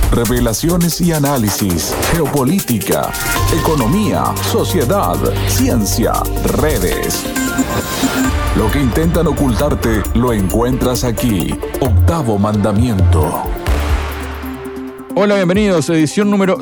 Revelaciones y análisis, geopolítica, economía, sociedad, ciencia, redes. Lo que intentan ocultarte lo encuentras aquí. Octavo Mandamiento. Hola, bienvenidos. Edición número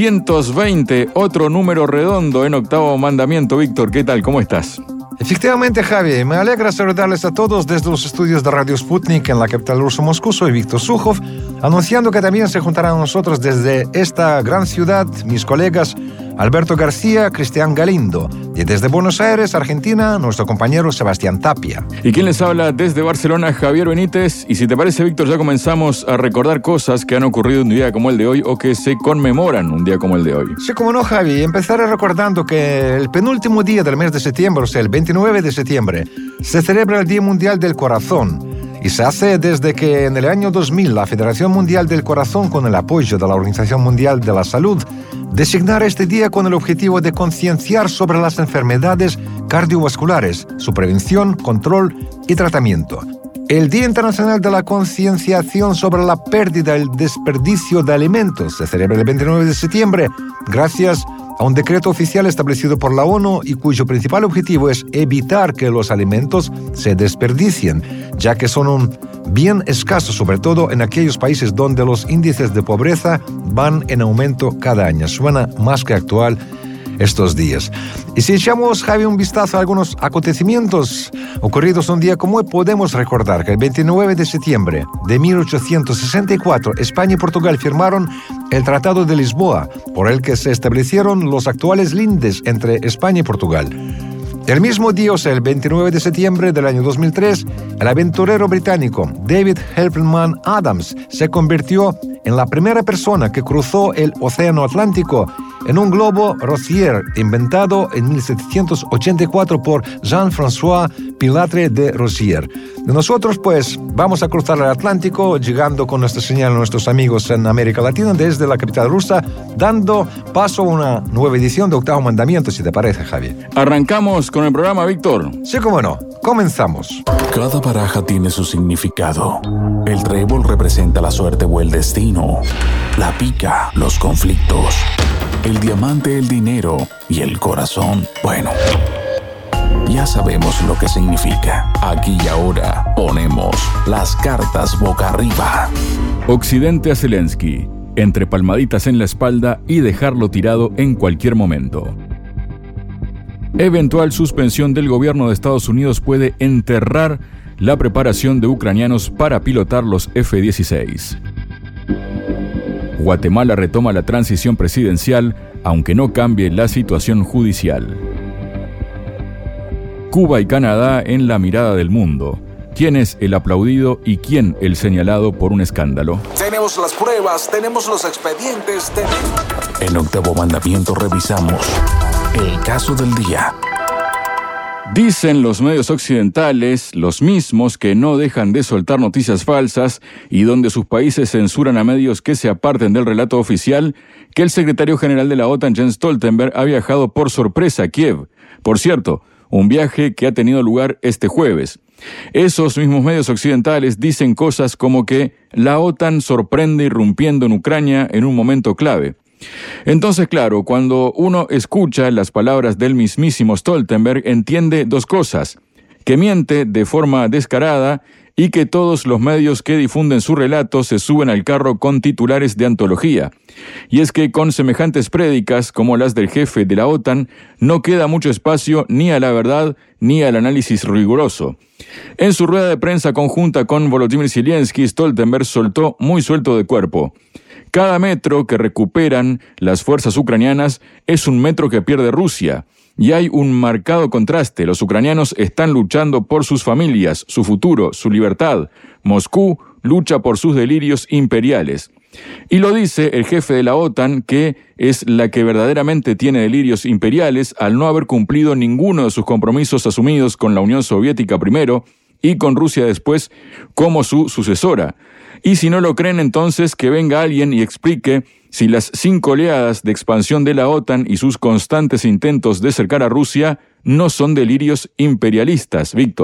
620, otro número redondo en Octavo Mandamiento. Víctor, ¿qué tal? ¿Cómo estás? Efectivamente, Javi, me alegra saludarles a todos desde los estudios de Radio Sputnik en la capital rusa Moscú. Soy Víctor Sukhov, anunciando que también se juntarán a nosotros desde esta gran ciudad mis colegas Alberto García, Cristian Galindo, y desde Buenos Aires, Argentina, nuestro compañero Sebastián Tapia. ¿Y quién les habla desde Barcelona? Javier Benítez. Y si te parece, Víctor, ya comenzamos a recordar cosas que han ocurrido un día como el de hoy o que se conmemoran un día como el de hoy. Sí, como no, Javi. Empezaré recordando que el penúltimo día del mes de septiembre, o sea, el 29 de septiembre, se celebra el Día Mundial del Corazón. Y se hace desde que en el año 2000 la Federación Mundial del Corazón, con el apoyo de la Organización Mundial de la Salud, designara este día con el objetivo de concienciar sobre las enfermedades cardiovasculares, su prevención, control y tratamiento. El Día Internacional de la Concienciación sobre la Pérdida y el Desperdicio de Alimentos se celebra el 29 de septiembre gracias a un decreto oficial establecido por la ONU y cuyo principal objetivo es evitar que los alimentos se desperdicien, ya que son un bien escaso, sobre todo en aquellos países donde los índices de pobreza van en aumento cada año. Suena más que actual estos días. Y si echamos, Javi, un vistazo a algunos acontecimientos ocurridos un día como hoy, podemos recordar que el 29 de septiembre de 1864, España y Portugal firmaron el Tratado de Lisboa, por el que se establecieron los actuales lindes entre España y Portugal. El mismo día, o sea, el 29 de septiembre del año 2003, el aventurero británico David Helpman Adams se convirtió en la primera persona que cruzó el Océano Atlántico en un globo Rosier inventado en 1784 por Jean-François Pilatre de Rosier. Nosotros, pues, vamos a cruzar el Atlántico, llegando con nuestra señal a nuestros amigos en América Latina desde la capital rusa, dando paso a una nueva edición de Octavo Mandamiento, si te parece, Javier. Arrancamos con el programa, Víctor. Sí, cómo no. Comenzamos. Cada baraja tiene su significado. El trébol representa la suerte o el destino. La pica, los conflictos. El diamante, el dinero. Y el corazón, bueno, ya sabemos lo que significa. Aquí y ahora ponemos las cartas boca arriba. Occidente a Zelensky, entre palmaditas en la espalda y dejarlo tirado en cualquier momento. Eventual suspensión del gobierno de Estados Unidos puede enterrar la preparación de ucranianos para pilotar los F-16. Guatemala retoma la transición presidencial, aunque no cambie la situación judicial. Cuba y Canadá en la mirada del mundo. ¿Quién es el aplaudido y quién el señalado por un escándalo? Tenemos las pruebas, tenemos los expedientes. En Octavo Mandamiento revisamos el caso del día. Dicen los medios occidentales, los mismos que no dejan de soltar noticias falsas y donde sus países censuran a medios que se aparten del relato oficial, que el secretario general de la OTAN, Jens Stoltenberg, ha viajado por sorpresa a Kiev. Por cierto, un viaje que ha tenido lugar este jueves. Esos mismos medios occidentales dicen cosas como que la OTAN sorprende irrumpiendo en Ucrania en un momento clave. Entonces, claro, cuando uno escucha las palabras del mismísimo Stoltenberg, entiende dos cosas: que miente de forma descarada y que todos los medios que difunden su relato se suben al carro con titulares de antología. Y es que con semejantes prédicas como las del jefe de la OTAN, no queda mucho espacio ni a la verdad ni al análisis riguroso. En su rueda de prensa conjunta con Volodymyr Zelensky, Stoltenberg soltó muy suelto de cuerpo: cada metro que recuperan las fuerzas ucranianas es un metro que pierde Rusia. Y hay un marcado contraste. Los ucranianos están luchando por sus familias, su futuro, su libertad. Moscú lucha por sus delirios imperiales. Y lo dice el jefe de la OTAN, que es la que verdaderamente tiene delirios imperiales al no haber cumplido ninguno de sus compromisos asumidos con la Unión Soviética primero y con Rusia después como su sucesora. Y si no lo creen, entonces que venga alguien y explique si las 5 oleadas de expansión de la OTAN y sus constantes intentos de cercar a Rusia no son delirios imperialistas, Víctor.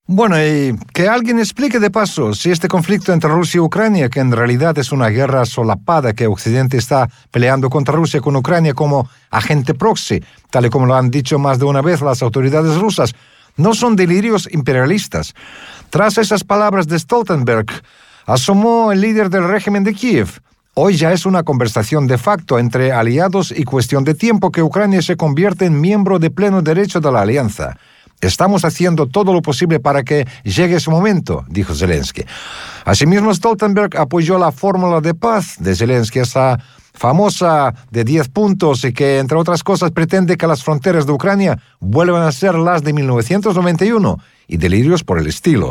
Bueno, y que alguien explique de paso si este conflicto entre Rusia y Ucrania, que en realidad es una guerra solapada que Occidente está peleando contra Rusia con Ucrania como agente proxy, tal y como lo han dicho más de una vez las autoridades rusas, no son delirios imperialistas. Tras esas palabras de Stoltenberg, asomó el líder del régimen de Kiev. Hoy ya es una conversación de facto entre aliados y cuestión de tiempo que Ucrania se convierte en miembro de pleno derecho de la alianza. Estamos haciendo todo lo posible para que llegue ese momento, dijo Zelensky. Asimismo, Stoltenberg apoyó la fórmula de paz de Zelensky, esa famosa de 10 puntos y que, entre otras cosas, pretende que las fronteras de Ucrania vuelvan a ser las de 1991 y delirios por el estilo.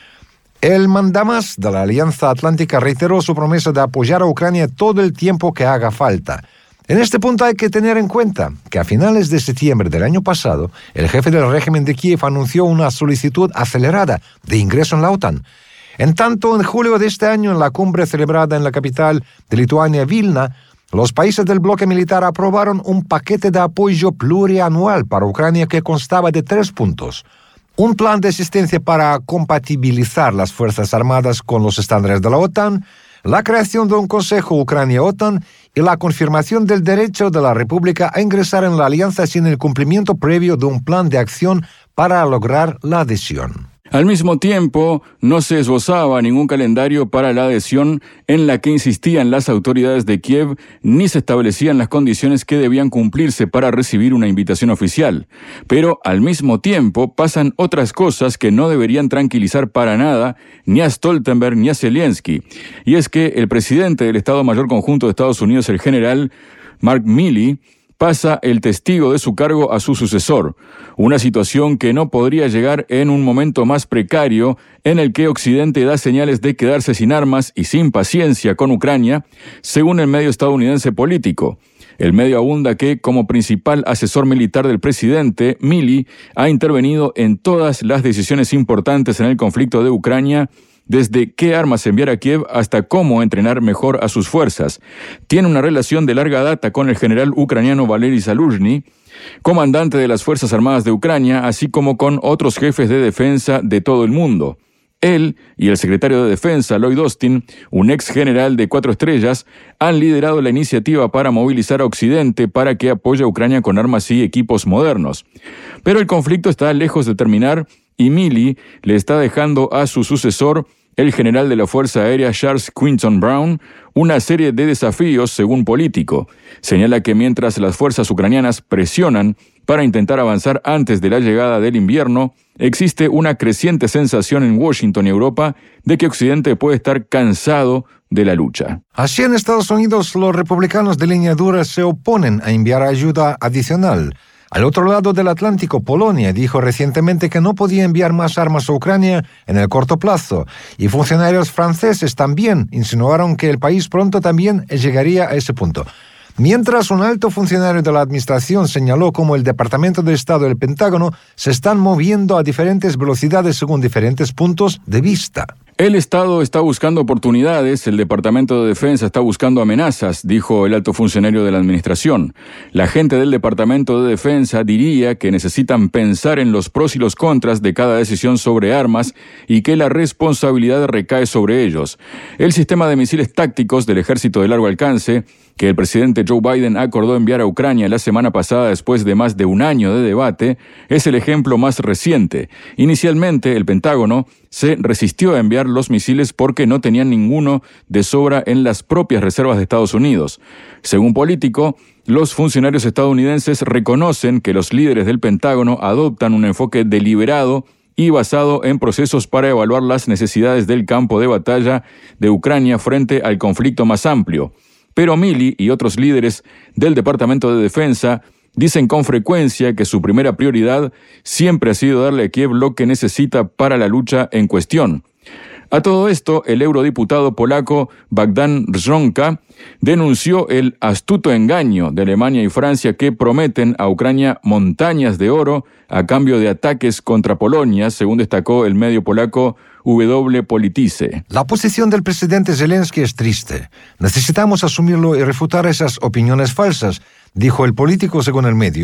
El mandamás de la Alianza Atlántica reiteró su promesa de apoyar a Ucrania todo el tiempo que haga falta. En este punto hay que tener en cuenta que a finales de septiembre del año pasado, el jefe del régimen de Kiev anunció una solicitud acelerada de ingreso en la OTAN. En tanto, en julio de este año, en la cumbre celebrada en la capital de Lituania, Vilna, los países del bloque militar aprobaron un paquete de apoyo plurianual para Ucrania que constaba de 3 puntos. Un plan de asistencia para compatibilizar las Fuerzas Armadas con los estándares de la OTAN, la creación de un Consejo Ucrania-OTAN y la confirmación del derecho de la República a ingresar en la alianza sin el cumplimiento previo de un plan de acción para lograr la adhesión. Al mismo tiempo, no se esbozaba ningún calendario para la adhesión en la que insistían las autoridades de Kiev, ni se establecían las condiciones que debían cumplirse para recibir una invitación oficial. Pero, al mismo tiempo, pasan otras cosas que no deberían tranquilizar para nada ni a Stoltenberg ni a Zelensky. Y es que el presidente del Estado Mayor Conjunto de Estados Unidos, el general Mark Milley, pasa el testigo de su cargo a su sucesor, una situación que no podría llegar en un momento más precario en el que Occidente da señales de quedarse sin armas y sin paciencia con Ucrania, según el medio estadounidense Político. El medio abunda que, como principal asesor militar del presidente, Milley ha intervenido en todas las decisiones importantes en el conflicto de Ucrania, desde qué armas enviar a Kiev hasta cómo entrenar mejor a sus fuerzas. Tiene una relación de larga data con el general ucraniano Valery Zaluzhny, comandante de las Fuerzas Armadas de Ucrania, así como con otros jefes de defensa de todo el mundo. Él y el secretario de Defensa, Lloyd Austin, un ex general de 4 estrellas, han liderado la iniciativa para movilizar a Occidente para que apoye a Ucrania con armas y equipos modernos. Pero el conflicto está lejos de terminar y Milley le está dejando a su sucesor, el general de la Fuerza Aérea Charles Quinton Brown, una serie de desafíos según Político. Señala que mientras las fuerzas ucranianas presionan para intentar avanzar antes de la llegada del invierno, existe una creciente sensación en Washington y Europa de que Occidente puede estar cansado de la lucha. Así en Estados Unidos, los republicanos de línea dura se oponen a enviar ayuda adicional. Al otro lado del Atlántico, Polonia dijo recientemente que no podía enviar más armas a Ucrania en el corto plazo, y funcionarios franceses también insinuaron que el país pronto también llegaría a ese punto. Mientras un alto funcionario de la administración señaló cómo el Departamento de Estado y el Pentágono se están moviendo a diferentes velocidades según diferentes puntos de vista. El Estado está buscando oportunidades, el Departamento de Defensa está buscando amenazas, dijo el alto funcionario de la administración. La gente del Departamento de Defensa diría que necesitan pensar en los pros y los contras de cada decisión sobre armas y que la responsabilidad recae sobre ellos. El sistema de misiles tácticos del Ejército de Largo Alcance, que el presidente Joe Biden acordó enviar a Ucrania la semana pasada después de más de un año de debate, es el ejemplo más reciente. Inicialmente, el Pentágono se resistió a enviar los misiles porque no tenían ninguno de sobra en las propias reservas de Estados Unidos. Según Político, los funcionarios estadounidenses reconocen que los líderes del Pentágono adoptan un enfoque deliberado y basado en procesos para evaluar las necesidades del campo de batalla de Ucrania frente al conflicto más amplio. Pero Milley y otros líderes del Departamento de Defensa dicen con frecuencia que su primera prioridad siempre ha sido darle a Kiev lo que necesita para la lucha en cuestión. A todo esto, el eurodiputado polaco Bogdan Rzońca denunció el astuto engaño de Alemania y Francia que prometen a Ucrania montañas de oro a cambio de ataques contra Polonia, según destacó el medio polaco W. Politice. La posición del presidente Zelensky es triste. Necesitamos asumirlo y refutar esas opiniones falsas, dijo el Político según el medio.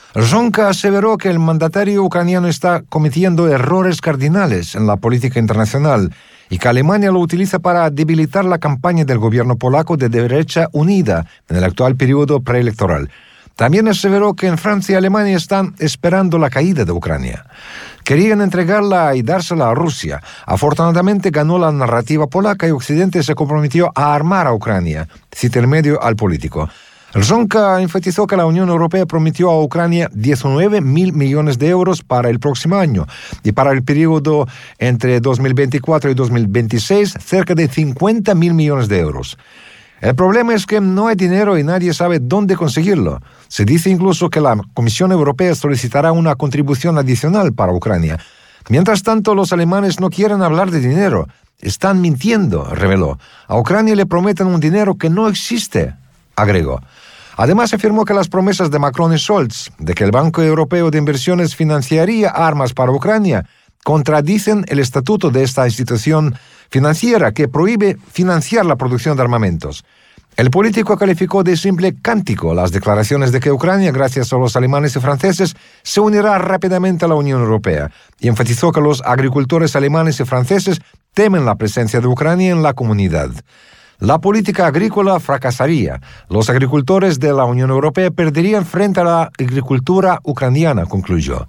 Zonka aseveró que el mandatario ucraniano está cometiendo errores cardinales en la política internacional y que Alemania lo utiliza para debilitar la campaña del gobierno polaco de derecha unida en el actual periodo preelectoral. También aseveró que en Francia y Alemania están esperando la caída de Ucrania. Querían entregarla y dársela a Rusia. Afortunadamente ganó la narrativa polaca y Occidente se comprometió a armar a Ucrania, cita el medio al político. Zonka enfatizó que la Unión Europea prometió a Ucrania 19.000 millones de euros para el próximo año y para el periodo entre 2024 y 2026 cerca de 50.000 millones de euros. El problema es que no hay dinero y nadie sabe dónde conseguirlo. Se dice incluso que la Comisión Europea solicitará una contribución adicional para Ucrania. Mientras tanto, los alemanes no quieren hablar de dinero. Están mintiendo, reveló. A Ucrania le prometen un dinero que no existe, agregó. Además, afirmó que las promesas de Macron y Scholz de que el Banco Europeo de Inversiones financiaría armas para Ucrania contradicen el estatuto de esta institución financiera que prohíbe financiar la producción de armamentos. El político calificó de simple cántico las declaraciones de que Ucrania, gracias a los alemanes y franceses, se unirá rápidamente a la Unión Europea y enfatizó que los agricultores alemanes y franceses temen la presencia de Ucrania en la comunidad. La política agrícola fracasaría. Los agricultores de la Unión Europea perderían frente a la agricultura ucraniana, concluyó.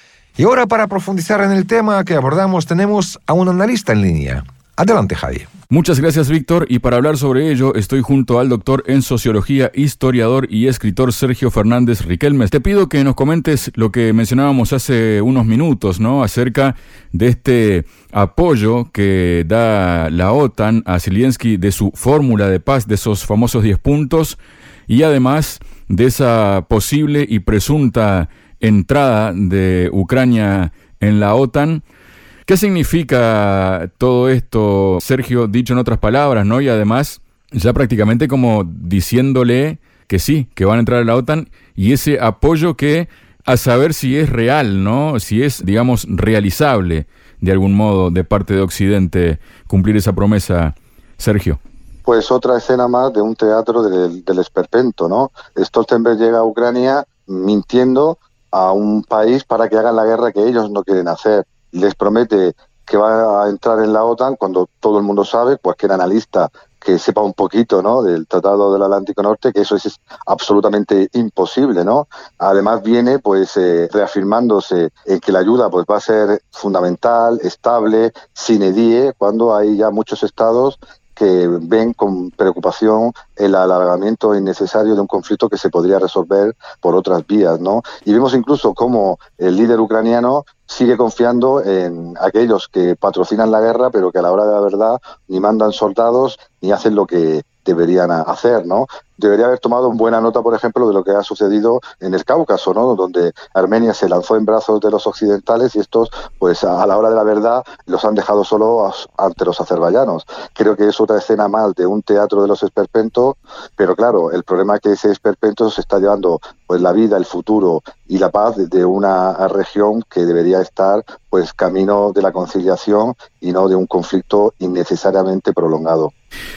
Y ahora, para profundizar en el tema que abordamos, tenemos a un analista en línea. Adelante, Javi. Muchas gracias, Víctor. Y para hablar sobre ello, estoy junto al doctor en Sociología, historiador y escritor Sergio Fernández Riquelme. Te pido que nos comentes lo que mencionábamos hace unos minutos, ¿no?, acerca de este apoyo que da la OTAN a Zelensky, de su fórmula de paz, de esos famosos 10 puntos, y además de esa posible y presunta entrada de Ucrania en la OTAN. ¿Qué significa todo esto, Sergio, dicho en otras palabras, ¿no? Y además, ya prácticamente como diciéndole que sí, que van a entrar a la OTAN, y ese apoyo que, a saber si es real, ¿no? Si es, digamos, realizable de algún modo de parte de Occidente cumplir esa promesa, Sergio. Pues otra escena más de un teatro del esperpento, ¿no? Stoltenberg llega a Ucrania mintiendo a un país para que hagan la guerra que ellos no quieren hacer. Les promete que va a entrar en la OTAN cuando todo el mundo sabe, cualquier analista que sepa un poquito, ¿no?, del Tratado del Atlántico Norte, que eso es absolutamente imposible, ¿no? Además viene pues reafirmándose en que la ayuda pues va a ser fundamental, estable, sine die, cuando hay ya muchos estados que ven con preocupación el alargamiento innecesario de un conflicto que se podría resolver por otras vías, ¿no? Y vemos incluso cómo el líder ucraniano sigue confiando en aquellos que patrocinan la guerra, pero que a la hora de la verdad ni mandan soldados ni hacen lo que deberían hacer, ¿no? Debería haber tomado buena nota, por ejemplo, de lo que ha sucedido en el Cáucaso, ¿no?, donde Armenia se lanzó en brazos de los occidentales y estos, pues a la hora de la verdad, los han dejado solos ante los azerbaiyanos. Creo que es otra escena más de un teatro de los esperpentos, pero claro, el problema es que ese esperpento se está llevando pues la vida, el futuro y la paz de una región que debería estar pues camino de la conciliación y no de un conflicto innecesariamente prolongado.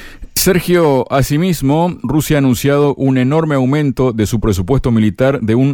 Sergio, asimismo, Rusia ha anunciado un enorme aumento de su presupuesto militar de un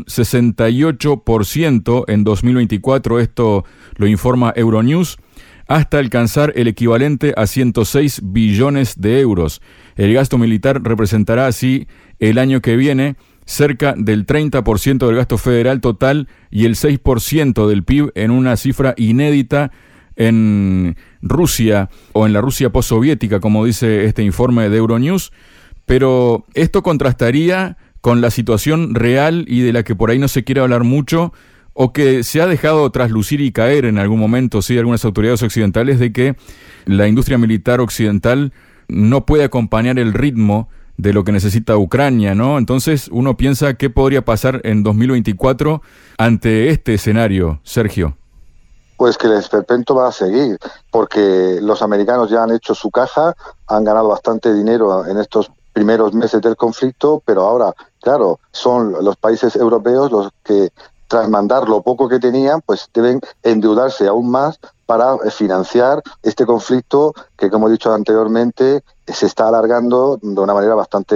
68% en 2024, esto lo informa Euronews, hasta alcanzar el equivalente a 106 billones de euros. El gasto militar representará así el año que viene cerca del 30% del gasto federal total y el 6% del PIB, en una cifra inédita en Rusia o en la Rusia postsoviética, como dice este informe de Euronews, pero esto contrastaría con la situación real y de la que por ahí no se quiere hablar mucho, o que se ha dejado traslucir y caer en algún momento, sí, algunas autoridades occidentales, de que la industria militar occidental no puede acompañar el ritmo de lo que necesita Ucrania, ¿no? Entonces uno piensa qué podría pasar en 2024 ante este escenario, Sergio. Pues que el esperpento va a seguir, porque los americanos ya han hecho su caja, han ganado bastante dinero en estos primeros meses del conflicto, pero ahora, claro, son los países europeos los que, tras mandar lo poco que tenían, pues deben endeudarse aún más para financiar este conflicto que, como he dicho anteriormente, se está alargando de una manera bastante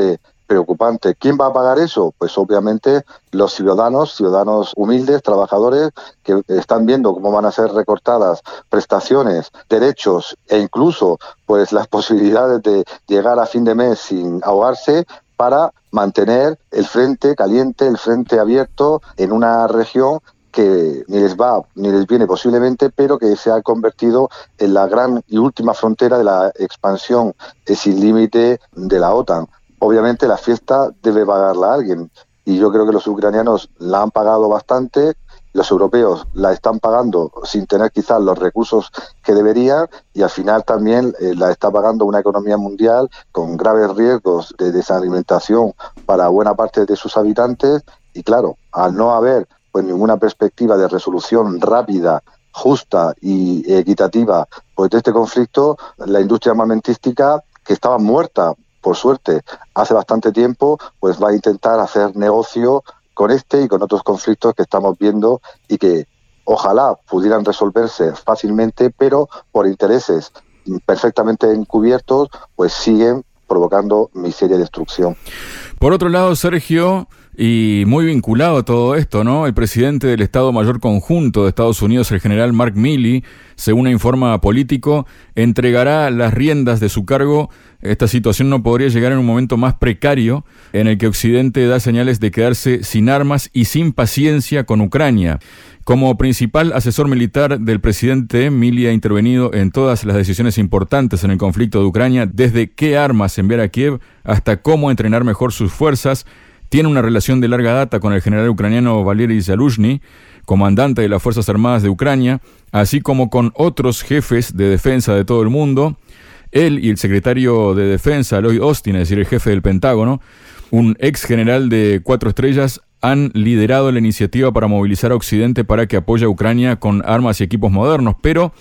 preocupante. ¿Quién va a pagar eso? Pues obviamente los ciudadanos humildes, trabajadores, que están viendo cómo van a ser recortadas prestaciones, derechos e incluso pues las posibilidades de llegar a fin de mes sin ahogarse, para mantener el frente caliente, el frente abierto en una región que ni les va ni les viene posiblemente, pero que se ha convertido en la gran y última frontera de la expansión sin límite de la OTAN. Obviamente la fiesta debe pagarla alguien, y yo creo que los ucranianos la han pagado bastante, los europeos la están pagando sin tener quizás los recursos que deberían, y al final también la está pagando una economía mundial con graves riesgos de desalimentación para buena parte de sus habitantes, y claro, al no haber pues ninguna perspectiva de resolución rápida, justa y equitativa pues de este conflicto, la industria armamentística, que estaba muerta por suerte hace bastante tiempo, pues va a intentar hacer negocio con este y con otros conflictos que estamos viendo y que ojalá pudieran resolverse fácilmente, pero por intereses perfectamente encubiertos, pues siguen provocando miseria y destrucción. Por otro lado, Sergio, y muy vinculado a todo esto, ¿no? El presidente del Estado Mayor Conjunto de Estados Unidos, el general Mark Milley, según informa Político, entregará las riendas de su cargo. Esta situación no podría llegar en un momento más precario, en el que Occidente da señales de quedarse sin armas y sin paciencia con Ucrania. Como principal asesor militar del presidente, Milley ha intervenido en todas las decisiones importantes en el conflicto de Ucrania, desde qué armas enviar a Kiev hasta cómo entrenar mejor sus fuerzas. Tiene una relación de larga data con el general ucraniano Valery Zaluzhny, comandante de las Fuerzas Armadas de Ucrania, así como con otros jefes de defensa de todo el mundo. Él y el secretario de Defensa, Lloyd Austin, es decir, el jefe del Pentágono, un ex general de 4 estrellas, han liderado la iniciativa para movilizar a Occidente para que apoye a Ucrania con armas y equipos modernos, pero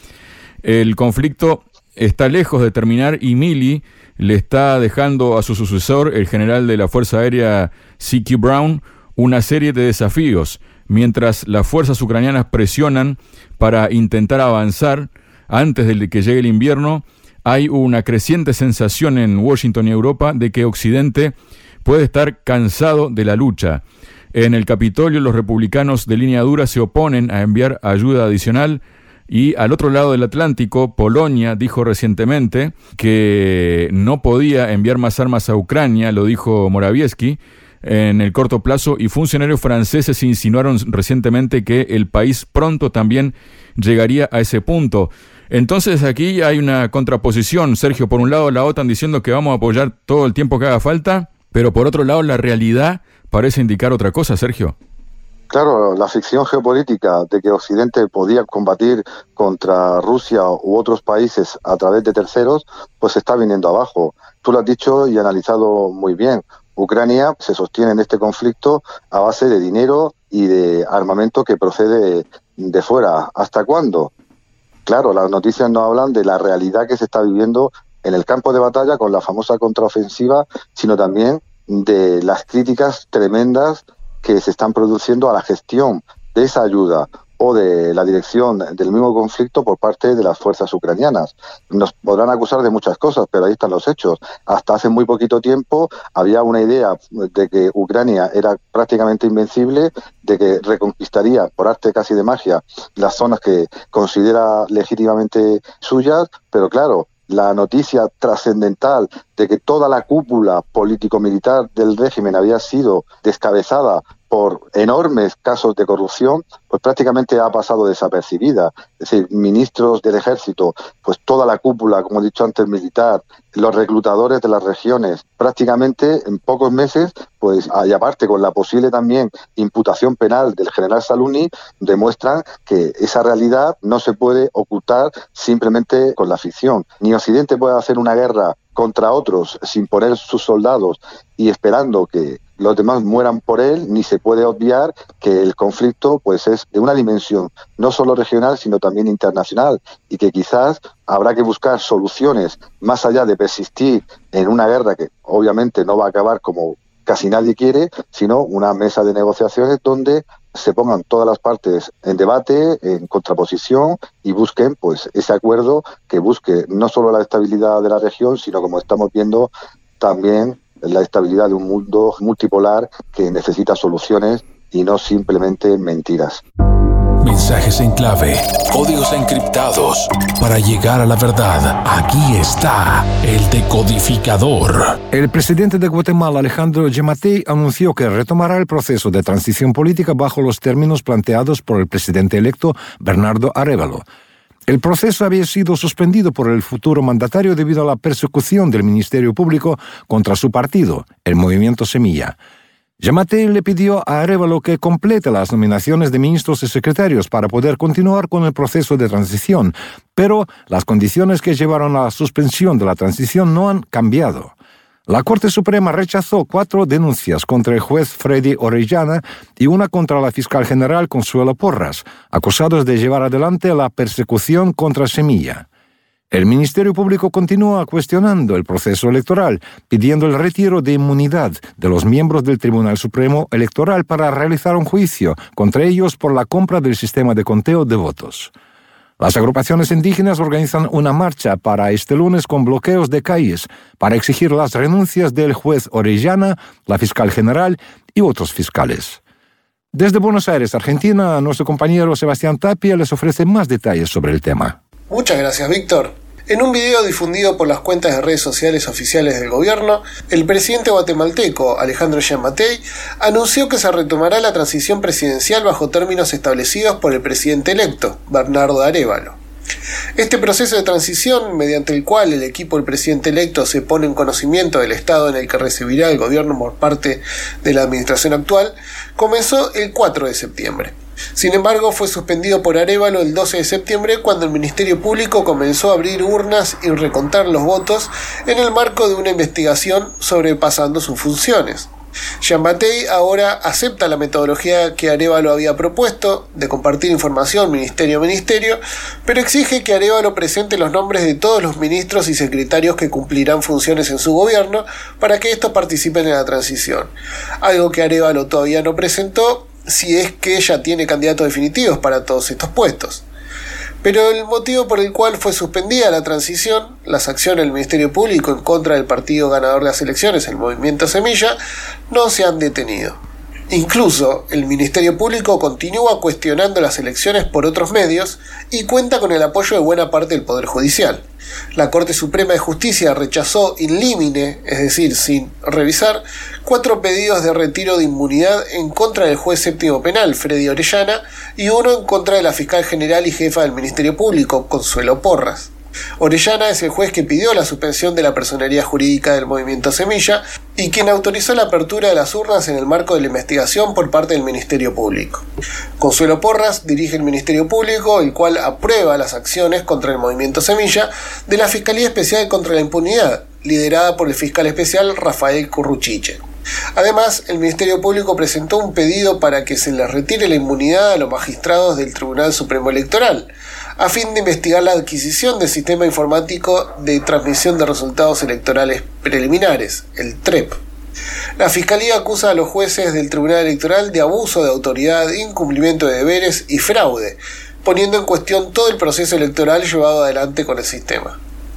el conflicto está lejos de terminar y Milley le está dejando a su sucesor, el general de la Fuerza Aérea C.Q. Brown, una serie de desafíos. Mientras las fuerzas ucranianas presionan para intentar avanzar antes de que llegue el invierno, hay una creciente sensación en Washington y Europa de que Occidente puede estar cansado de la lucha. En el Capitolio, los republicanos de línea dura se oponen a enviar ayuda adicional. Y al otro lado del Atlántico, Polonia dijo recientemente que no podía enviar más armas a Ucrania, lo dijo Morawiecki, en el corto plazo, y funcionarios franceses insinuaron recientemente que el país pronto también llegaría a ese punto. Entonces aquí hay una contraposición, Sergio. Por un lado la OTAN diciendo que vamos a apoyar todo el tiempo que haga falta, pero por otro lado la realidad parece indicar otra cosa, Sergio. Claro, la ficción geopolítica de que Occidente podía combatir contra Rusia u otros países a través de terceros, pues está viniendo abajo. Tú lo has dicho y analizado muy bien. Ucrania se sostiene en este conflicto a base de dinero y de armamento que procede de fuera. ¿Hasta cuándo? Claro, las noticias no hablan de la realidad que se está viviendo en el campo de batalla con la famosa contraofensiva, sino también de las críticas tremendas que se están produciendo a la gestión de esa ayuda o de la dirección del mismo conflicto por parte de las fuerzas ucranianas. Nos podrán acusar de muchas cosas, pero ahí están los hechos. Hasta hace muy poquito tiempo había una idea de que Ucrania era prácticamente invencible, de que reconquistaría por arte casi de magia las zonas que considera legítimamente suyas, pero claro, la noticia trascendental de que toda la cúpula político-militar del régimen había sido descabezada por enormes casos de corrupción, pues prácticamente ha pasado desapercibida. Es decir, ministros del ejército, pues toda la cúpula, como he dicho antes, militar, los reclutadores de las regiones, prácticamente en pocos meses, pues y aparte con la posible también imputación penal del general Zaluzhny, demuestran que esa realidad no se puede ocultar simplemente con la ficción. Ni Occidente puede hacer una guerra contra otros sin poner sus soldados y esperando que los demás mueran por él, ni se puede obviar que el conflicto pues es de una dimensión no solo regional sino también internacional, y que quizás habrá que buscar soluciones más allá de persistir en una guerra que obviamente no va a acabar como casi nadie quiere, sino una mesa de negociaciones donde se pongan todas las partes en debate, en contraposición, y busquen pues ese acuerdo que busque no solo la estabilidad de la región, sino, como estamos viendo, también la estabilidad de un mundo multipolar que necesita soluciones y no simplemente mentiras. Mensajes en clave, códigos encriptados. Para llegar a la verdad, aquí está el decodificador. El presidente de Guatemala, Alejandro Yamatei, anunció que retomará el proceso de transición política bajo los términos planteados por el presidente electo Bernardo Arévalo. El proceso había sido suspendido por el futuro mandatario debido a la persecución del Ministerio Público contra su partido, el Movimiento Semilla. Yamatei le pidió a Arévalo que complete las nominaciones de ministros y secretarios para poder continuar con el proceso de transición, pero las condiciones que llevaron a la suspensión de la transición no han cambiado. La Corte Suprema rechazó 4 denuncias contra el juez Freddy Orellana y una contra la fiscal general Consuelo Porras, acusados de llevar adelante la persecución contra Semilla. El Ministerio Público continúa cuestionando el proceso electoral, pidiendo el retiro de inmunidad de los miembros del Tribunal Supremo Electoral para realizar un juicio contra ellos por la compra del sistema de conteo de votos. Las agrupaciones indígenas organizan una marcha para este lunes con bloqueos de calles para exigir las renuncias del juez Orellana, la fiscal general y otros fiscales. Desde Buenos Aires, Argentina, nuestro compañero Sebastián Tapia les ofrece más detalles sobre el tema. Muchas gracias, Víctor. En un video difundido por las cuentas de redes sociales oficiales del gobierno, el presidente guatemalteco, Alejandro Yamatei, anunció que se retomará la transición presidencial bajo términos establecidos por el presidente electo, Bernardo Arévalo. Este proceso de transición, mediante el cual el equipo del presidente electo se pone en conocimiento del estado en el que recibirá el gobierno por parte de la administración actual, comenzó el 4 de septiembre. Sin embargo, fue suspendido por Arévalo el 12 de septiembre cuando el Ministerio Público comenzó a abrir urnas y recontar los votos en el marco de una investigación sobrepasando sus funciones. Yamatei ahora acepta la metodología que Arévalo había propuesto de compartir información ministerio a ministerio, pero exige que Arévalo presente los nombres de todos los ministros y secretarios que cumplirán funciones en su gobierno para que estos participen en la transición, algo que Arévalo todavía no presentó, si es que ya tiene candidatos definitivos para todos estos puestos. Pero el motivo por el cual fue suspendida la transición, las acciones del Ministerio Público en contra del partido ganador de las elecciones, el Movimiento Semilla, no se han detenido. Incluso, el Ministerio Público continúa cuestionando las elecciones por otros medios y cuenta con el apoyo de buena parte del Poder Judicial. La Corte Suprema de Justicia rechazó in limine, es decir, sin revisar, 4 pedidos de retiro de inmunidad en contra del juez séptimo penal, Freddy Orellana, y uno en contra de la fiscal general y jefa del Ministerio Público, Consuelo Porras. Orellana es el juez que pidió la suspensión de la personería jurídica del Movimiento Semilla y quien autorizó la apertura de las urnas en el marco de la investigación por parte del Ministerio Público. Consuelo Porras dirige el Ministerio Público, el cual aprueba las acciones contra el Movimiento Semilla de la Fiscalía Especial contra la Impunidad, liderada por el fiscal especial Rafael Curruchiche. Además, el Ministerio Público presentó un pedido para que se les retire la inmunidad a los magistrados del Tribunal Supremo Electoral, a fin de investigar la adquisición del Sistema Informático de Transmisión de Resultados Electorales Preliminares, el TREP. La Fiscalía acusa a los jueces del Tribunal Electoral de abuso de autoridad, incumplimiento de deberes y fraude, poniendo en cuestión todo el proceso electoral llevado adelante con el sistema.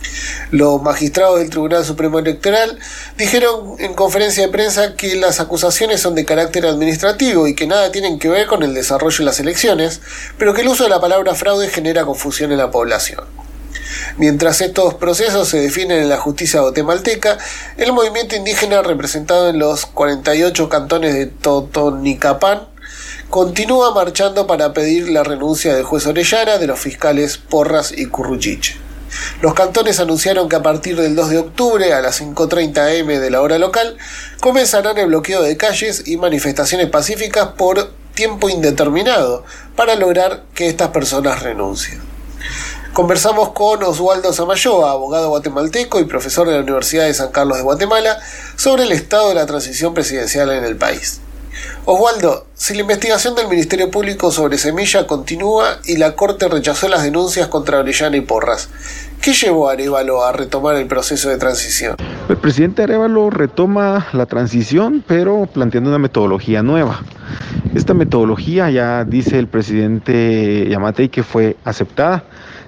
Los magistrados del Tribunal Supremo Electoral dijeron en conferencia de prensa que las acusaciones son de carácter administrativo y que nada tienen que ver con el desarrollo de las elecciones, pero que el uso de la palabra fraude genera confusión en la población. Mientras estos procesos se definen en la justicia guatemalteca, el movimiento indígena representado en los 48 cantones de Totonicapán continúa marchando para pedir la renuncia del juez Orellana, de los fiscales Porras y Curruchiche. Los cantones anunciaron que a partir del 2 de octubre a las 5:30 am de la hora local comenzarán el bloqueo de calles y manifestaciones pacíficas por tiempo indeterminado para lograr que estas personas renuncien. Conversamos con Oswaldo Samayoa, abogado guatemalteco y profesor de la Universidad de San Carlos de Guatemala, sobre el estado de la transición presidencial en el país. Oswaldo, si la investigación del Ministerio Público sobre Semilla continúa y la Corte rechazó las denuncias contra Orellana y Porras, ¿qué llevó a Arévalo a retomar el proceso de transición? El presidente Arévalo retoma la transición, pero planteando una metodología nueva. Esta metodología, ya dice el presidente Yamatei, que fue aceptada.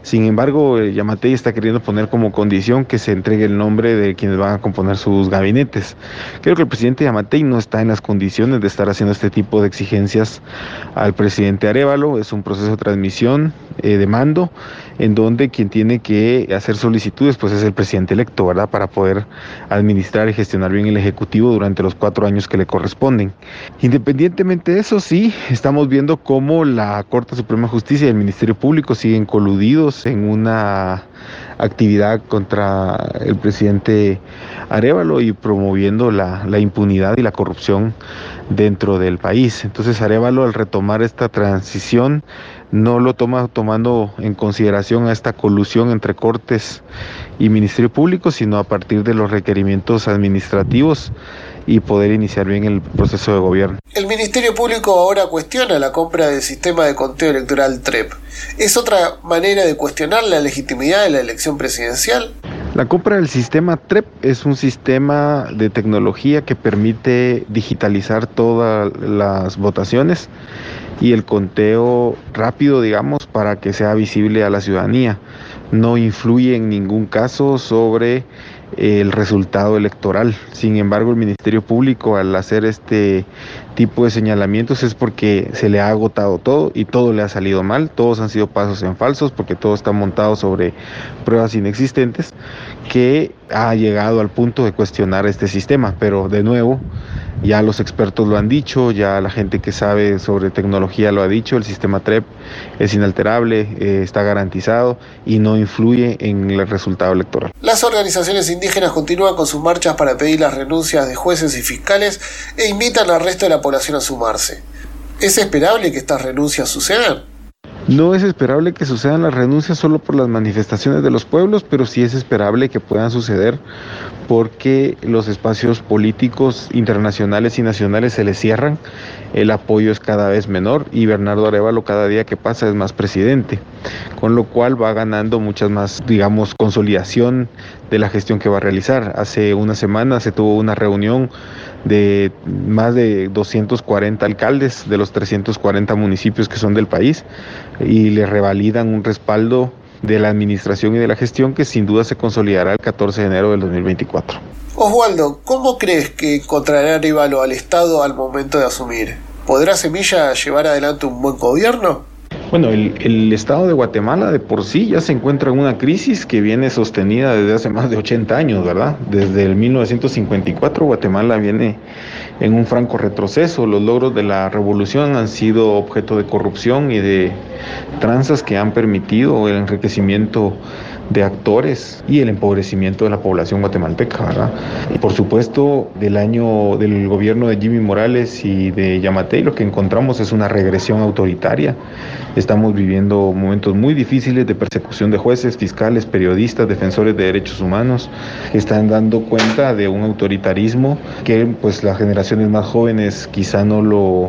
Sin embargo, Yamatei está queriendo poner como condición que se entregue el nombre de quienes van a componer sus gabinetes. Creo que el presidente Yamatei no está en las condiciones de estar haciendo este tipo de exigencias al presidente Arévalo. Es un proceso de transmisión de mando, en donde quien tiene que hacer solicitudes pues es el presidente electo, ¿verdad? Para poder administrar y gestionar bien el Ejecutivo durante los 4 años que le corresponden. Independientemente de eso, sí, estamos viendo cómo la Corte Suprema de Justicia y el Ministerio Público siguen coludidos en una actividad contra el presidente Arévalo y promoviendo la impunidad y la corrupción dentro del país. Entonces Arévalo, al retomar esta transición, no lo tomando en consideración a esta colusión entre Cortes y Ministerio Público, sino a partir de los requerimientos administrativos y poder iniciar bien el proceso de gobierno. El Ministerio Público ahora cuestiona la compra del sistema de conteo electoral TREP. ¿Es otra manera de cuestionar la legitimidad de la elección presidencial? La compra del sistema TREP es un sistema de tecnología que permite digitalizar todas las votaciones y el conteo rápido, digamos, para que sea visible a la ciudadanía. No influye en ningún caso sobre el resultado electoral. Sin embargo, el Ministerio Público, al hacer este tipo de señalamientos, es porque se le ha agotado todo y todo le ha salido mal. Todos han sido pasos en falsos, porque todo está montado sobre pruebas inexistentes, que ha llegado al punto de cuestionar este sistema. Pero de nuevo, ya los expertos lo han dicho, ya la gente que sabe sobre tecnología lo ha dicho, el sistema TREP es inalterable, está garantizado y no influye en el resultado electoral. Las organizaciones indígenas continúan con sus marchas para pedir las renuncias de jueces y fiscales e invitan al resto de la población a sumarse. ¿Es esperable que estas renuncias sucedan? No es esperable que sucedan las renuncias solo por las manifestaciones de los pueblos, pero sí es esperable que puedan suceder porque los espacios políticos internacionales y nacionales se les cierran, el apoyo es cada vez menor y Bernardo Arévalo cada día que pasa es más presidente, con lo cual va ganando muchas más, digamos, consolidación de la gestión que va a realizar. Hace una semana se tuvo una reunión de más de 240 alcaldes de los 340 municipios que son del país y le revalidan un respaldo de la administración y de la gestión que sin duda se consolidará el 14 de enero del 2024. Oswaldo, ¿cómo crees que encontrará Arévalo al Estado al momento de asumir? ¿Podrá Semilla llevar adelante un buen gobierno? Bueno, el Estado de Guatemala de por sí ya se encuentra en una crisis que viene sostenida desde hace más de 80 años, ¿verdad? Desde el 1954 Guatemala viene en un franco retroceso. Los logros de la revolución han sido objeto de corrupción y de tranzas que han permitido el enriquecimiento de actores y el empobrecimiento de la población guatemalteca, ¿verdad? Y por supuesto, del gobierno de Jimmy Morales y de Yamatei, lo que encontramos es una regresión autoritaria. Estamos viviendo momentos muy difíciles de persecución de jueces, fiscales, periodistas, defensores de derechos humanos, que están dando cuenta de un autoritarismo que pues las generaciones más jóvenes quizá no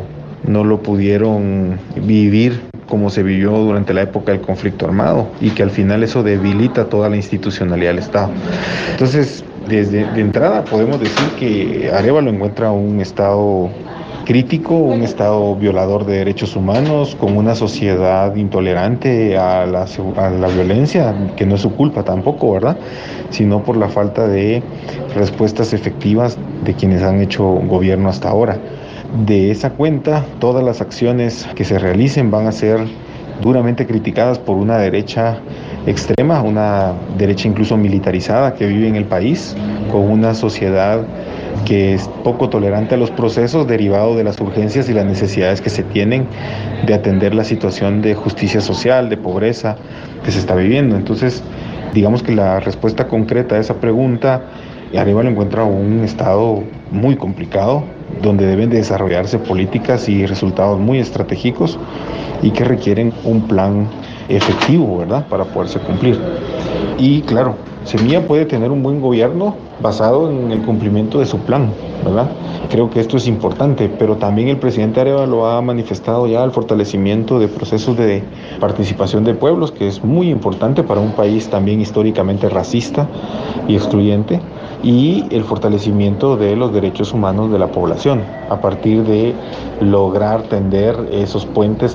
lo pudieron vivir como se vivió durante la época del conflicto armado y que al final eso debilita toda la institucionalidad del Estado. Entonces, de entrada podemos decir que Arévalo encuentra un Estado crítico, un Estado violador de derechos humanos, con una sociedad intolerante a la violencia, que no es su culpa tampoco, ¿verdad? Sino por la falta de respuestas efectivas de quienes han hecho gobierno hasta ahora. De esa cuenta, todas las acciones que se realicen van a ser duramente criticadas por una derecha extrema, una derecha incluso militarizada que vive en el país, con una sociedad que es poco tolerante a los procesos derivados de las urgencias y las necesidades que se tienen de atender la situación de justicia social, de pobreza que se está viviendo. Entonces, digamos que la respuesta concreta a esa pregunta, Arévalo encuentra un Estado muy complicado, donde deben de desarrollarse políticas y resultados muy estratégicos y que requieren un plan efectivo, ¿verdad?, para poderse cumplir. Y claro, Semilla puede tener un buen gobierno basado en el cumplimiento de su plan, ¿verdad? Creo que esto es importante, pero también el presidente Arévalo ha manifestado ya el fortalecimiento de procesos de participación de pueblos, que es muy importante para un país también históricamente racista y excluyente, y el fortalecimiento de los derechos humanos de la población, a partir de lograr tender esos puentes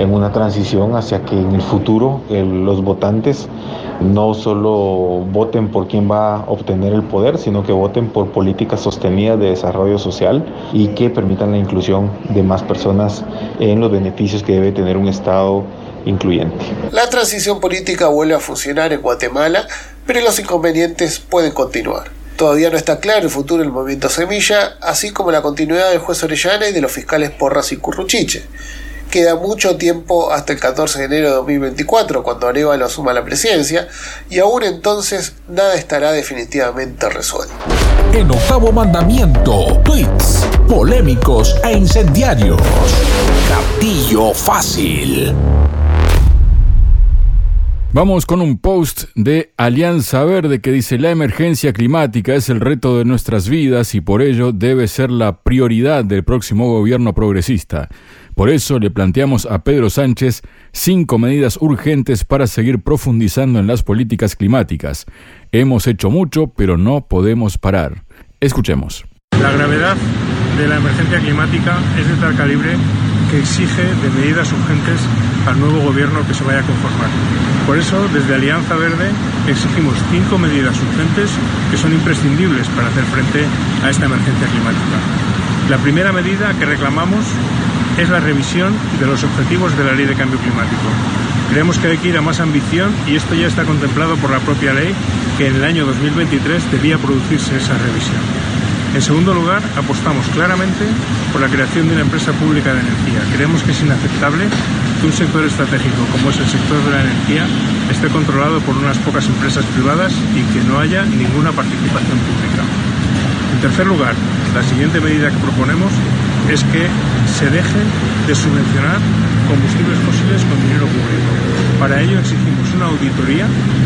en una transición hacia que en el futuro los votantes no solo voten por quién va a obtener el poder, sino que voten por políticas sostenidas de desarrollo social y que permitan la inclusión de más personas en los beneficios que debe tener un Estado incluyente. La transición política vuelve a funcionar en Guatemala, pero los inconvenientes pueden continuar. Todavía no está claro el futuro del movimiento Semilla, así como la continuidad del juez Orellana y de los fiscales Porras y Curruchiche. Queda mucho tiempo hasta el 14 de enero de 2024, cuando Arévalo asuma la presidencia, y aún entonces nada estará definitivamente resuelto. El octavo mandamiento, tweets polémicos e incendiarios. Gatillo fácil. Vamos con un post de Alianza Verde que dice: la emergencia climática es el reto de nuestras vidas y por ello debe ser la prioridad del próximo gobierno progresista. Por eso le planteamos a Pedro Sánchez 5 medidas urgentes para seguir profundizando en las políticas climáticas. Hemos hecho mucho, pero no podemos parar. Escuchemos. La gravedad de la emergencia climática es de tal calibre que exige de medidas urgentes al nuevo gobierno que se vaya a conformar. Por eso, desde Alianza Verde exigimos 5 medidas urgentes que son imprescindibles para hacer frente a esta emergencia climática. La primera medida que reclamamos es la revisión de los objetivos de la Ley de Cambio Climático. Creemos que hay que ir a más ambición y esto ya está contemplado por la propia ley, que en el año 2023 debía producirse esa revisión. En segundo lugar, apostamos claramente por la creación de una empresa pública de energía. Creemos que es inaceptable que un sector estratégico como es el sector de la energía esté controlado por unas pocas empresas privadas y que no haya ninguna participación pública. En tercer lugar, la siguiente medida que proponemos es que se deje de subvencionar combustibles fósiles con dinero público. Para ello exigimos una auditoría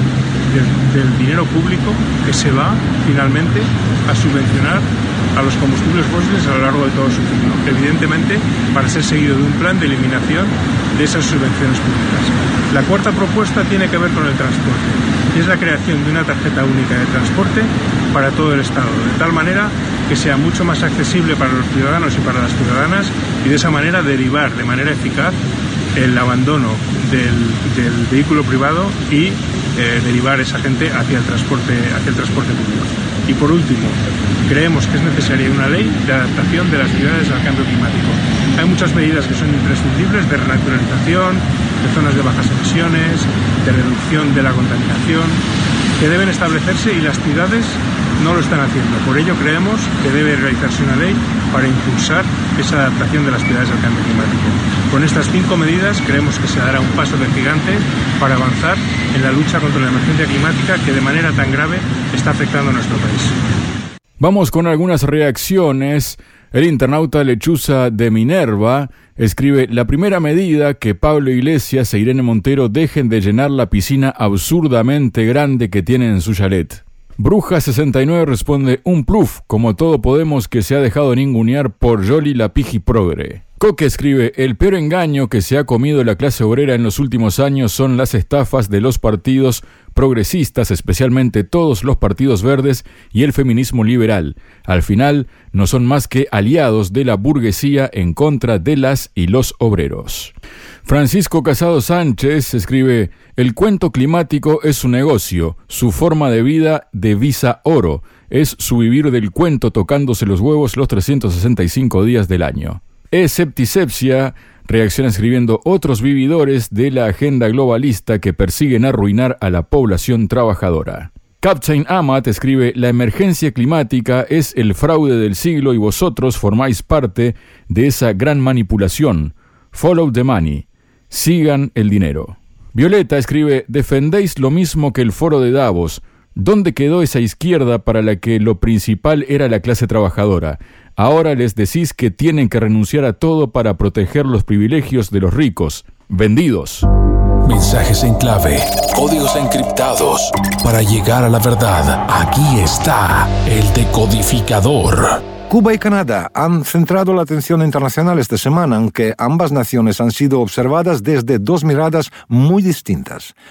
del dinero público que se va finalmente a subvencionar a los combustibles fósiles a lo largo de todo su ciclo, evidentemente para ser seguido de un plan de eliminación de esas subvenciones públicas. La cuarta propuesta tiene que ver con el transporte y es la creación de una tarjeta única de transporte para todo el Estado, de tal manera que sea mucho más accesible para los ciudadanos y para las ciudadanas y de esa manera derivar de manera eficaz el abandono del vehículo privado y derivar esa gente hacia el transporte público. Y por último, creemos que es necesaria una ley de adaptación de las ciudades al cambio climático. Hay muchas medidas que son imprescindibles de renaturalización, de zonas de bajas emisiones, de reducción de la contaminación, que deben establecerse y las ciudades no lo están haciendo. Por ello creemos que debe realizarse una ley para impulsar esa adaptación de las ciudades al cambio climático. Con estas 5 medidas creemos que se dará un paso de gigante para avanzar en la lucha contra la emergencia climática que de manera tan grave está afectando a nuestro país. Vamos con algunas reacciones. El internauta Lechuza de Minerva escribe: la primera medida, que Pablo Iglesias e Irene Montero dejen de llenar la piscina absurdamente grande que tienen en su chalet. Bruja69 responde: un pluf, como todo Podemos que se ha dejado ningunear por Yoli la piji progre. Coque escribe: el peor engaño que se ha comido la clase obrera en los últimos años son las estafas de los partidos progresistas, especialmente todos los partidos verdes y el feminismo liberal. Al final, no son más que aliados de la burguesía en contra de las y los obreros. Francisco Casado Sánchez escribe: el cuento climático es su negocio, su forma de vida devisa oro, es su vivir del cuento tocándose los huevos los 365 días del año. Septisepsia reacciona escribiendo: otros vividores de la agenda globalista que persiguen arruinar a la población trabajadora. Captain Amat escribe: la emergencia climática es el fraude del siglo y vosotros formáis parte de esa gran manipulación. Follow the money. Sigan el dinero. Violeta escribe: defendéis lo mismo que el foro de Davos. ¿Dónde quedó esa izquierda para la que lo principal era la clase trabajadora? Ahora les decís que tienen que renunciar a todo para proteger los privilegios de los ricos. Vendidos. Mensajes en clave, códigos encriptados. Para llegar a la verdad, aquí está el decodificador. Cuba y Canadá han centrado la atención internacional esta semana, aunque ambas naciones han sido observadas desde dos miradas muy distintas.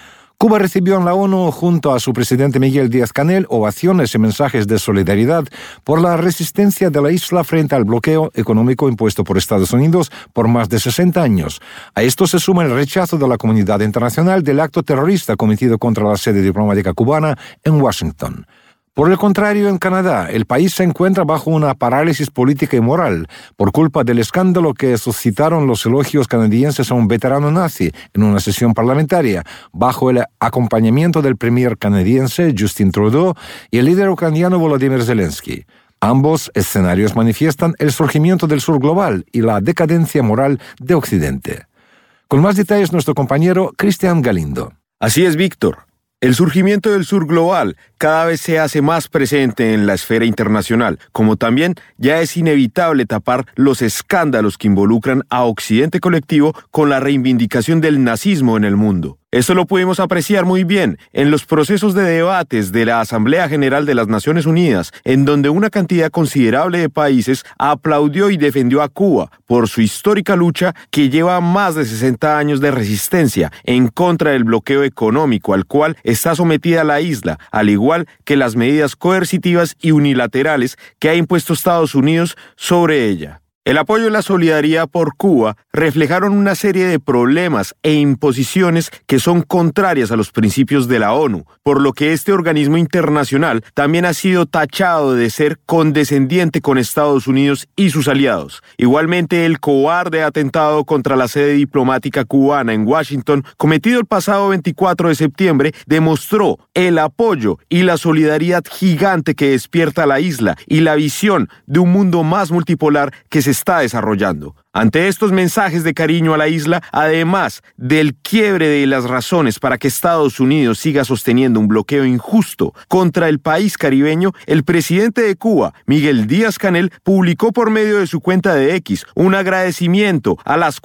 Cuba recibió en la ONU, junto a su presidente Miguel Díaz-Canel, ovaciones y mensajes de solidaridad por la resistencia de la isla frente al bloqueo económico impuesto por Estados Unidos por más de 60 años. A esto se suma el rechazo de la comunidad internacional del acto terrorista cometido contra la sede diplomática cubana en Washington. Por el contrario, en Canadá, el país se encuentra bajo una parálisis política y moral por culpa del escándalo que suscitaron los elogios canadienses a un veterano nazi en una sesión parlamentaria, bajo el acompañamiento del premier canadiense Justin Trudeau y el líder ucraniano Volodymyr Zelensky. Ambos escenarios manifiestan el surgimiento del sur global y la decadencia moral de Occidente. Con más detalles, nuestro compañero Cristian Galindo. Así es, Víctor. El surgimiento del sur global cada vez se hace más presente en la esfera internacional, como también ya es inevitable tapar los escándalos que involucran a Occidente colectivo con la reivindicación del nazismo en el mundo. Esto lo pudimos apreciar muy bien en los procesos de debates de la Asamblea General de las Naciones Unidas, en donde una cantidad considerable de países aplaudió y defendió a Cuba por su histórica lucha que lleva más de 60 años de resistencia en contra del bloqueo económico al cual está sometida la isla, al igual que las medidas coercitivas y unilaterales que ha impuesto Estados Unidos sobre ella. El apoyo y la solidaridad por Cuba reflejaron una serie de problemas e imposiciones que son contrarias a los principios de la ONU, por lo que este organismo internacional también ha sido tachado de ser condescendiente con Estados Unidos y sus aliados. Igualmente, el cobarde atentado contra la sede diplomática cubana en Washington, cometido el pasado 24 de septiembre, demostró el apoyo y la solidaridad gigante que despierta la isla y la visión de un mundo más multipolar que se está desarrollando. Ante estos mensajes de cariño a la isla, además del quiebre de las razones para que Estados Unidos siga sosteniendo un bloqueo injusto contra el país caribeño, el presidente de Cuba, Miguel Díaz-Canel, publicó por medio de su cuenta de X un agradecimiento a las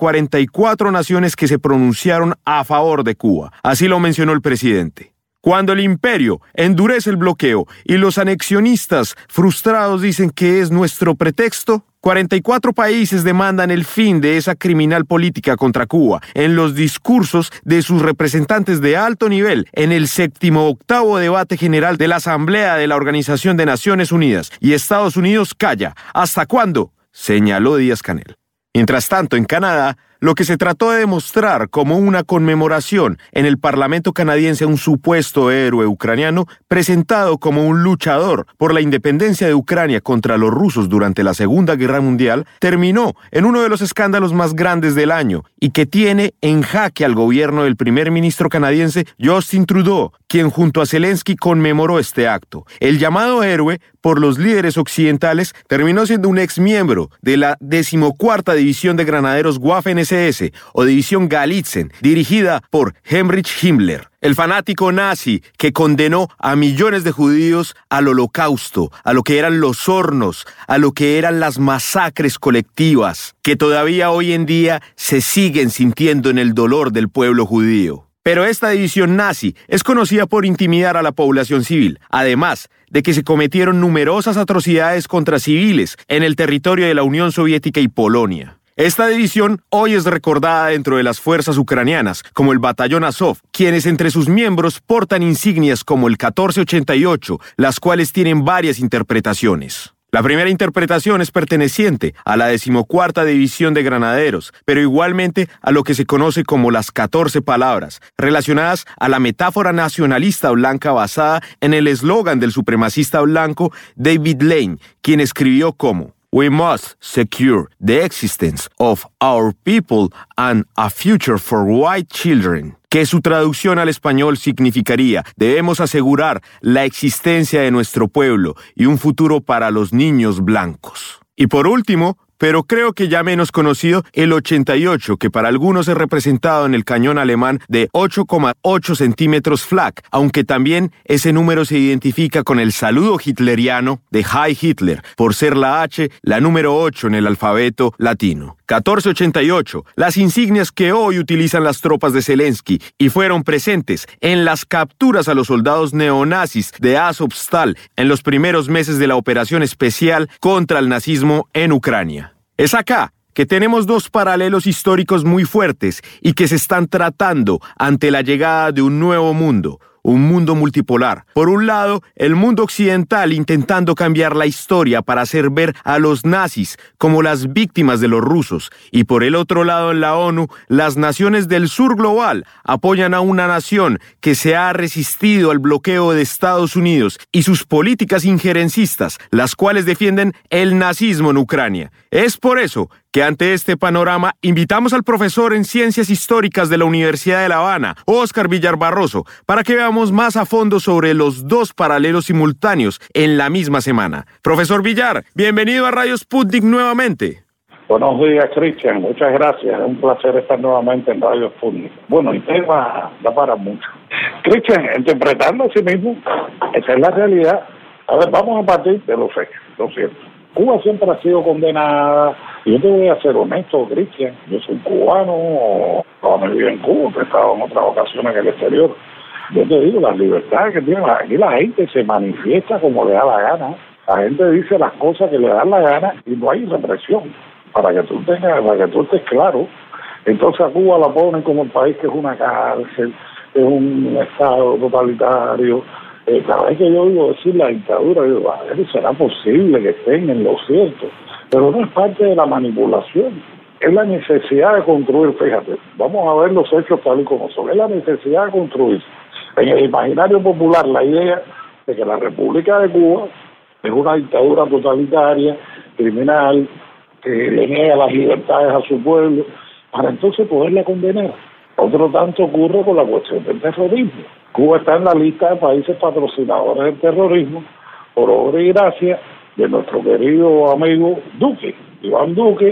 44 naciones que se pronunciaron a favor de Cuba. Así lo mencionó el presidente. Cuando el imperio endurece el bloqueo y los anexionistas frustrados dicen que es nuestro pretexto, 44 países demandan el fin de esa criminal política contra Cuba en los discursos de sus representantes de alto nivel en el 78º debate general de la Asamblea de la Organización de Naciones Unidas. Y Estados Unidos calla. ¿Hasta cuándo?, señaló Díaz-Canel. Mientras tanto, en Canadá, lo que se trató de demostrar como una conmemoración en el Parlamento canadiense a un supuesto héroe ucraniano presentado como un luchador por la independencia de Ucrania contra los rusos durante la Segunda Guerra Mundial, terminó en uno de los escándalos más grandes del año y que tiene en jaque al gobierno del primer ministro canadiense Justin Trudeau, quien junto a Zelensky conmemoró este acto. El llamado héroe por los líderes occidentales terminó siendo un exmiembro de la 14ª División de Granaderos Waffen-SS o División Galitzen, dirigida por Heinrich Himmler, el fanático nazi que condenó a millones de judíos al holocausto, a lo que eran los hornos, a lo que eran las masacres colectivas, que todavía hoy en día se siguen sintiendo en el dolor del pueblo judío. Pero esta división nazi es conocida por intimidar a la población civil, además de que se cometieron numerosas atrocidades contra civiles en el territorio de la Unión Soviética y Polonia. Esta división hoy es recordada dentro de las fuerzas ucranianas, como el Batallón Azov, quienes entre sus miembros portan insignias como el 1488, las cuales tienen varias interpretaciones. La primera interpretación es perteneciente a la 14ª División de Granaderos, pero igualmente a lo que se conoce como las 14 palabras, relacionadas a la metáfora nacionalista blanca basada en el eslogan del supremacista blanco David Lane, quien escribió como: "We must secure the existence of our people and a future for white children", que su traducción al español significaría: debemos asegurar la existencia de nuestro pueblo y un futuro para los niños blancos. Y por último, pero creo que ya menos conocido, el 88, que para algunos es representado en el cañón alemán de 8,8 centímetros Flak, aunque también ese número se identifica con el saludo hitleriano de Heil Hitler, por ser la H, la número 8 en el alfabeto latino. 1488, las insignias que hoy utilizan las tropas de Zelensky y fueron presentes en las capturas a los soldados neonazis de Azovstal en los primeros meses de la operación especial contra el nazismo en Ucrania. Es acá que tenemos dos paralelos históricos muy fuertes y que se están tratando ante la llegada de un nuevo mundo. Un mundo multipolar. Por un lado, el mundo occidental intentando cambiar la historia para hacer ver a los nazis como las víctimas de los rusos. Y por el otro lado, en la ONU, las naciones del sur global apoyan a una nación que se ha resistido al bloqueo de Estados Unidos y sus políticas injerencistas, las cuales defienden el nazismo en Ucrania. Es por eso que ante este panorama invitamos al profesor en Ciencias Históricas de la Universidad de La Habana, Óscar Villar Barroso, para que veamos más a fondo sobre los dos paralelos simultáneos en la misma semana. Profesor Villar, bienvenido a Radio Sputnik nuevamente. Buenos días, Cristian. Muchas gracias. Es un placer estar nuevamente en Radio Sputnik. Bueno, el tema da para mucho. Cristian, interpretando a sí mismo, esa es la realidad. A ver, vamos a partir de los hechos, lo cierto. Cuba siempre ha sido condenada. Y yo te voy a ser honesto, Cristian. Yo soy cubano, me viví en Cuba, he estado en otras ocasiones en el exterior. Yo te digo, las libertades que tienen aquí, la gente se manifiesta como le da la gana. La gente dice las cosas que le dan la gana y no hay represión. Para que tú estés claro. Entonces a Cuba la ponen como el país que es una cárcel, es un estado totalitario. Cada vez que yo oigo decir la dictadura, yo digo, a ver, ¿será posible que estén en lo cierto? Pero no es parte de la manipulación. Es la necesidad de construir, fíjate, vamos a ver los hechos tal y como son. Es la necesidad de construir. En el imaginario popular, la idea de que la República de Cuba es una dictadura totalitaria, criminal, que le niega las libertades a su pueblo, para entonces poderla condenar. Otro tanto ocurre con la cuestión del terrorismo. Cuba está en la lista de países patrocinadores del terrorismo, por obra y gracia de nuestro querido amigo Duque, Iván Duque,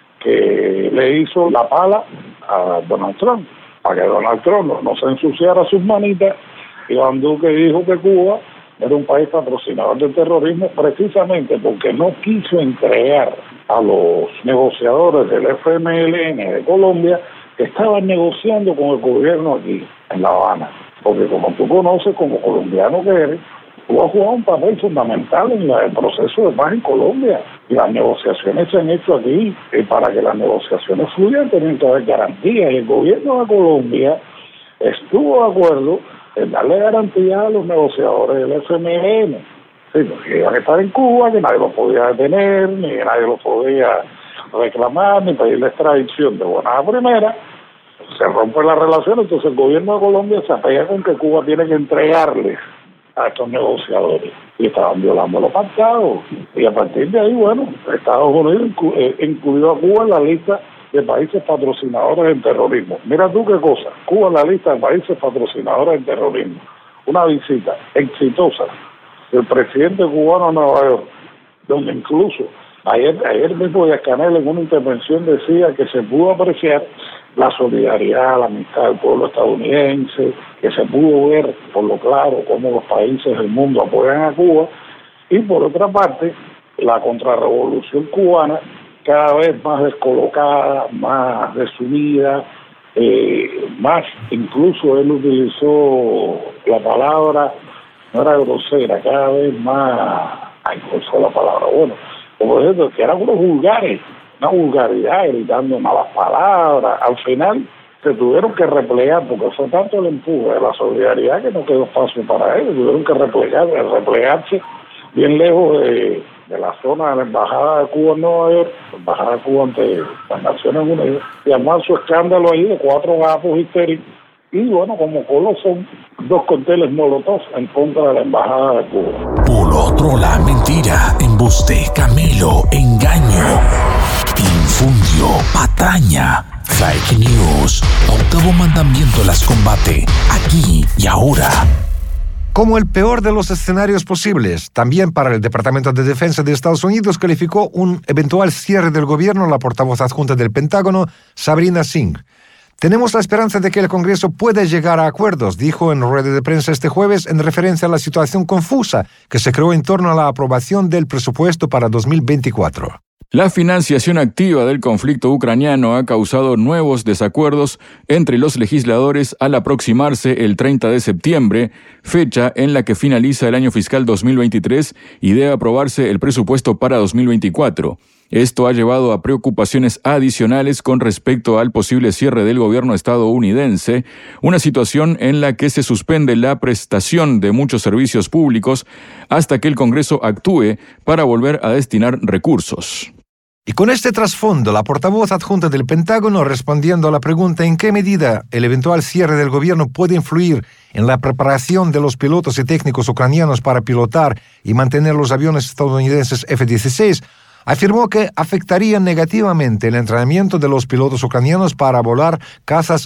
que le hizo la pala a Donald Trump, para que Donald Trump no se ensuciara sus manitas. Iván Duque dijo que Cuba era un país patrocinador del terrorismo precisamente porque no quiso entregar a los negociadores del FMLN de Colombia que estaban negociando con el gobierno aquí en La Habana. Porque como tú conoces, como colombiano que eres, tú has jugado un papel fundamental en el proceso de paz en Colombia. Y las negociaciones se han hecho aquí. Y para que las negociaciones fluyan, tienen que haber garantías. Y el gobierno de Colombia estuvo de acuerdo en darle garantía a los negociadores del FMLN. Sí, que iban a estar en Cuba, que nadie los podía detener, ni nadie los podía reclamar, ni pedir la extradición de buena primera. Se rompe la relación, entonces el gobierno de Colombia se apega con que Cuba tiene que entregarles a estos negociadores. Y estaban violando los pactados. Y a partir de ahí, bueno, Estados Unidos incluyó a Cuba en la lista de países patrocinadores del terrorismo. Mira tú qué cosa, Cuba en la lista de países patrocinadores del terrorismo. Una visita exitosa del presidente cubano a Nueva York, donde incluso ayer mismo Díaz-Canel en una intervención decía que se pudo apreciar la solidaridad, la amistad del pueblo estadounidense, que se pudo ver por lo claro cómo los países del mundo apoyan a Cuba, y por otra parte la contrarrevolución cubana cada vez más descolocada, más resumida, más, incluso él utilizó la palabra, no era grosera, cada vez más, usó la palabra, bueno, como ejemplo, que eran unos vulgares, una vulgaridad, gritando malas palabras. Al final se tuvieron que replegar, porque fue tanto el empuje de la solidaridad que no quedó espacio para ellos, tuvieron que replegarse bien lejos de la zona de la Embajada de Cuba en Nueva York, la Embajada de Cuba ante las Naciones Unidas, y armar su escándalo ahí de 4 gatos histéricos. Y bueno, como colofón, 2 cócteles molotov en contra de la Embajada de Cuba. Por otro, la mentira, embuste, camelo, engaño, infundio, patraña, fake news. Octavo mandamiento las combate, aquí y ahora. Como el peor de los escenarios posibles, también para el Departamento de Defensa de Estados Unidos calificó un eventual cierre del gobierno la portavoz adjunta del Pentágono, Sabrina Singh. Tenemos la esperanza de que el Congreso pueda llegar a acuerdos, dijo en rueda de prensa este jueves en referencia a la situación confusa que se creó en torno a la aprobación del presupuesto para 2024. La financiación activa del conflicto ucraniano ha causado nuevos desacuerdos entre los legisladores al aproximarse el 30 de septiembre, fecha en la que finaliza el año fiscal 2023 y debe aprobarse el presupuesto para 2024. Esto ha llevado a preocupaciones adicionales con respecto al posible cierre del gobierno estadounidense, una situación en la que se suspende la prestación de muchos servicios públicos hasta que el Congreso actúe para volver a destinar recursos. Y con este trasfondo, la portavoz adjunta del Pentágono, respondiendo a la pregunta en qué medida el eventual cierre del gobierno puede influir en la preparación de los pilotos y técnicos ucranianos para pilotar y mantener los aviones estadounidenses F-16, afirmó que afectaría negativamente el entrenamiento de los pilotos ucranianos para volar cazas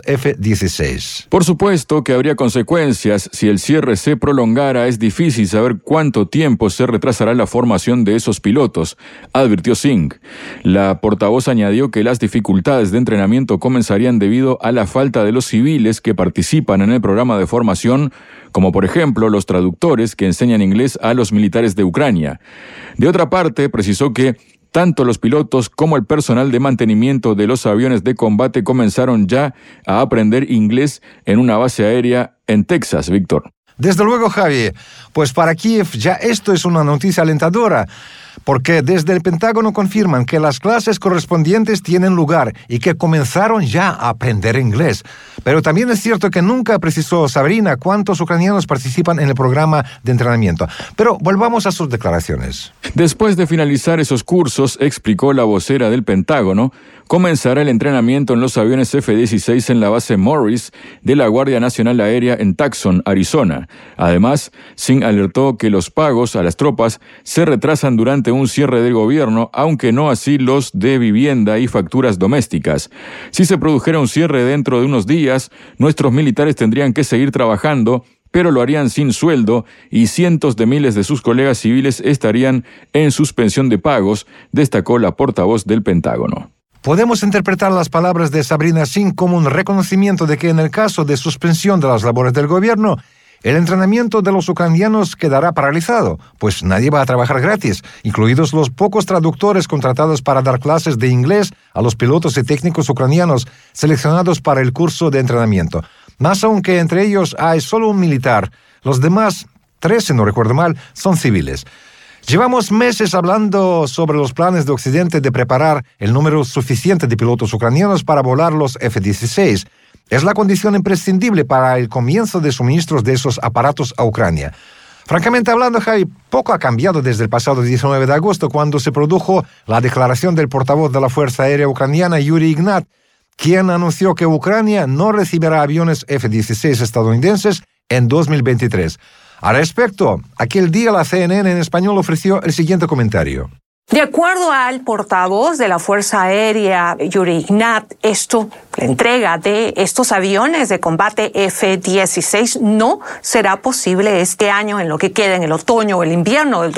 F-16. Por supuesto que habría consecuencias. Si el cierre se prolongara, es difícil saber cuánto tiempo se retrasará la formación de esos pilotos, advirtió Singh. La portavoz añadió que las dificultades de entrenamiento comenzarían debido a la falta de los civiles que participan en el programa de formación, como por ejemplo los traductores que enseñan inglés a los militares de Ucrania. De otra parte, precisó que tanto los pilotos como el personal de mantenimiento de los aviones de combate comenzaron ya a aprender inglés en una base aérea en Texas, Víctor. Desde luego, Javi, pues para Kiev ya esto es una noticia alentadora, porque desde el Pentágono confirman que las clases correspondientes tienen lugar y que comenzaron ya a aprender inglés. Pero también es cierto que nunca precisó Sabrina cuántos ucranianos participan en el programa de entrenamiento. Pero volvamos a sus declaraciones. Después de finalizar esos cursos, explicó la vocera del Pentágono, comenzará el entrenamiento en los aviones F-16 en la base Morris de la Guardia Nacional Aérea en Tucson, Arizona. Además, Singh alertó que los pagos a las tropas se retrasan durante un cierre del gobierno, aunque no así los de vivienda y facturas domésticas. Si se produjera un cierre dentro de unos días, nuestros militares tendrían que seguir trabajando, pero lo harían sin sueldo y cientos de miles de sus colegas civiles estarían en suspensión de pagos, destacó la portavoz del Pentágono. Podemos interpretar las palabras de Sabrina Singh como un reconocimiento de que en el caso de suspensión de las labores del gobierno, el entrenamiento de los ucranianos quedará paralizado, pues nadie va a trabajar gratis, incluidos los pocos traductores contratados para dar clases de inglés a los pilotos y técnicos ucranianos seleccionados para el curso de entrenamiento. Más aún que entre ellos hay solo un militar, los demás, 13 no recuerdo mal, son civiles. Llevamos meses hablando sobre los planes de Occidente de preparar el número suficiente de pilotos ucranianos para volar los F-16. Es la condición imprescindible para el comienzo de suministros de esos aparatos a Ucrania. Francamente hablando, Javi, poco ha cambiado desde el pasado 19 de agosto, cuando se produjo la declaración del portavoz de la Fuerza Aérea Ucraniana, Yuri Ignat, quien anunció que Ucrania no recibirá aviones F-16 estadounidenses en 2023. Al respecto, aquel día la CNN en español ofreció el siguiente comentario. De acuerdo al portavoz de la Fuerza Aérea, Yuri Ignat, la entrega de estos aviones de combate F-16 no será posible este año, en lo que queda en el otoño o el invierno del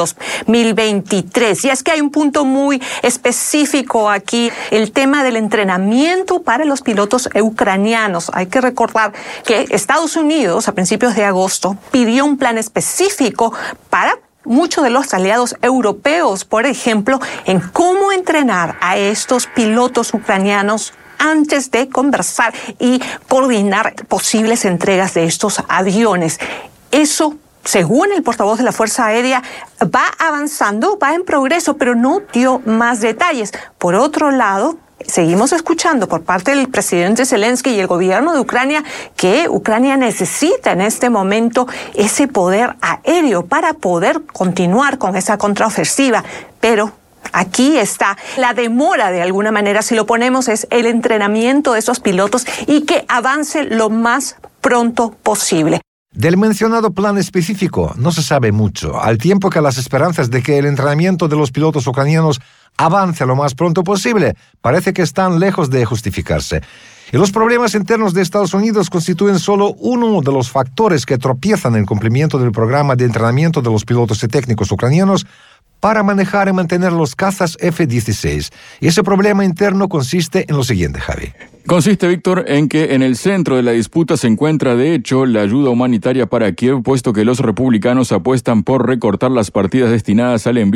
2023. Y es que hay un punto muy específico aquí, el tema del entrenamiento para los pilotos ucranianos. Hay que recordar que Estados Unidos, a principios de agosto, pidió un plan específico para muchos de los aliados europeos, por ejemplo, en cómo entrenar a estos pilotos ucranianos antes de conversar y coordinar posibles entregas de estos aviones. Eso, según el portavoz de la Fuerza Aérea, va avanzando, va en progreso, pero no dio más detalles. Por otro lado, seguimos escuchando por parte del presidente Zelensky y el gobierno de Ucrania que Ucrania necesita en este momento ese poder aéreo para poder continuar con esa contraofensiva. Pero aquí está la demora, de alguna manera, si lo ponemos, es el entrenamiento de esos pilotos y que avance lo más pronto posible. Del mencionado plan específico no se sabe mucho, al tiempo que las esperanzas de que el entrenamiento de los pilotos ucranianos avance lo más pronto posible parece que están lejos de justificarse. Y los problemas internos de Estados Unidos constituyen solo uno de los factores que tropiezan el cumplimiento del programa de entrenamiento de los pilotos y técnicos ucranianos para manejar y mantener los cazas F-16. Y ese problema interno consiste en lo siguiente, Javi. Consiste, Víctor, en que en el centro de la disputa se encuentra, de hecho, la ayuda humanitaria para Kiev, puesto que los republicanos apuestan por recortar las partidas destinadas al envío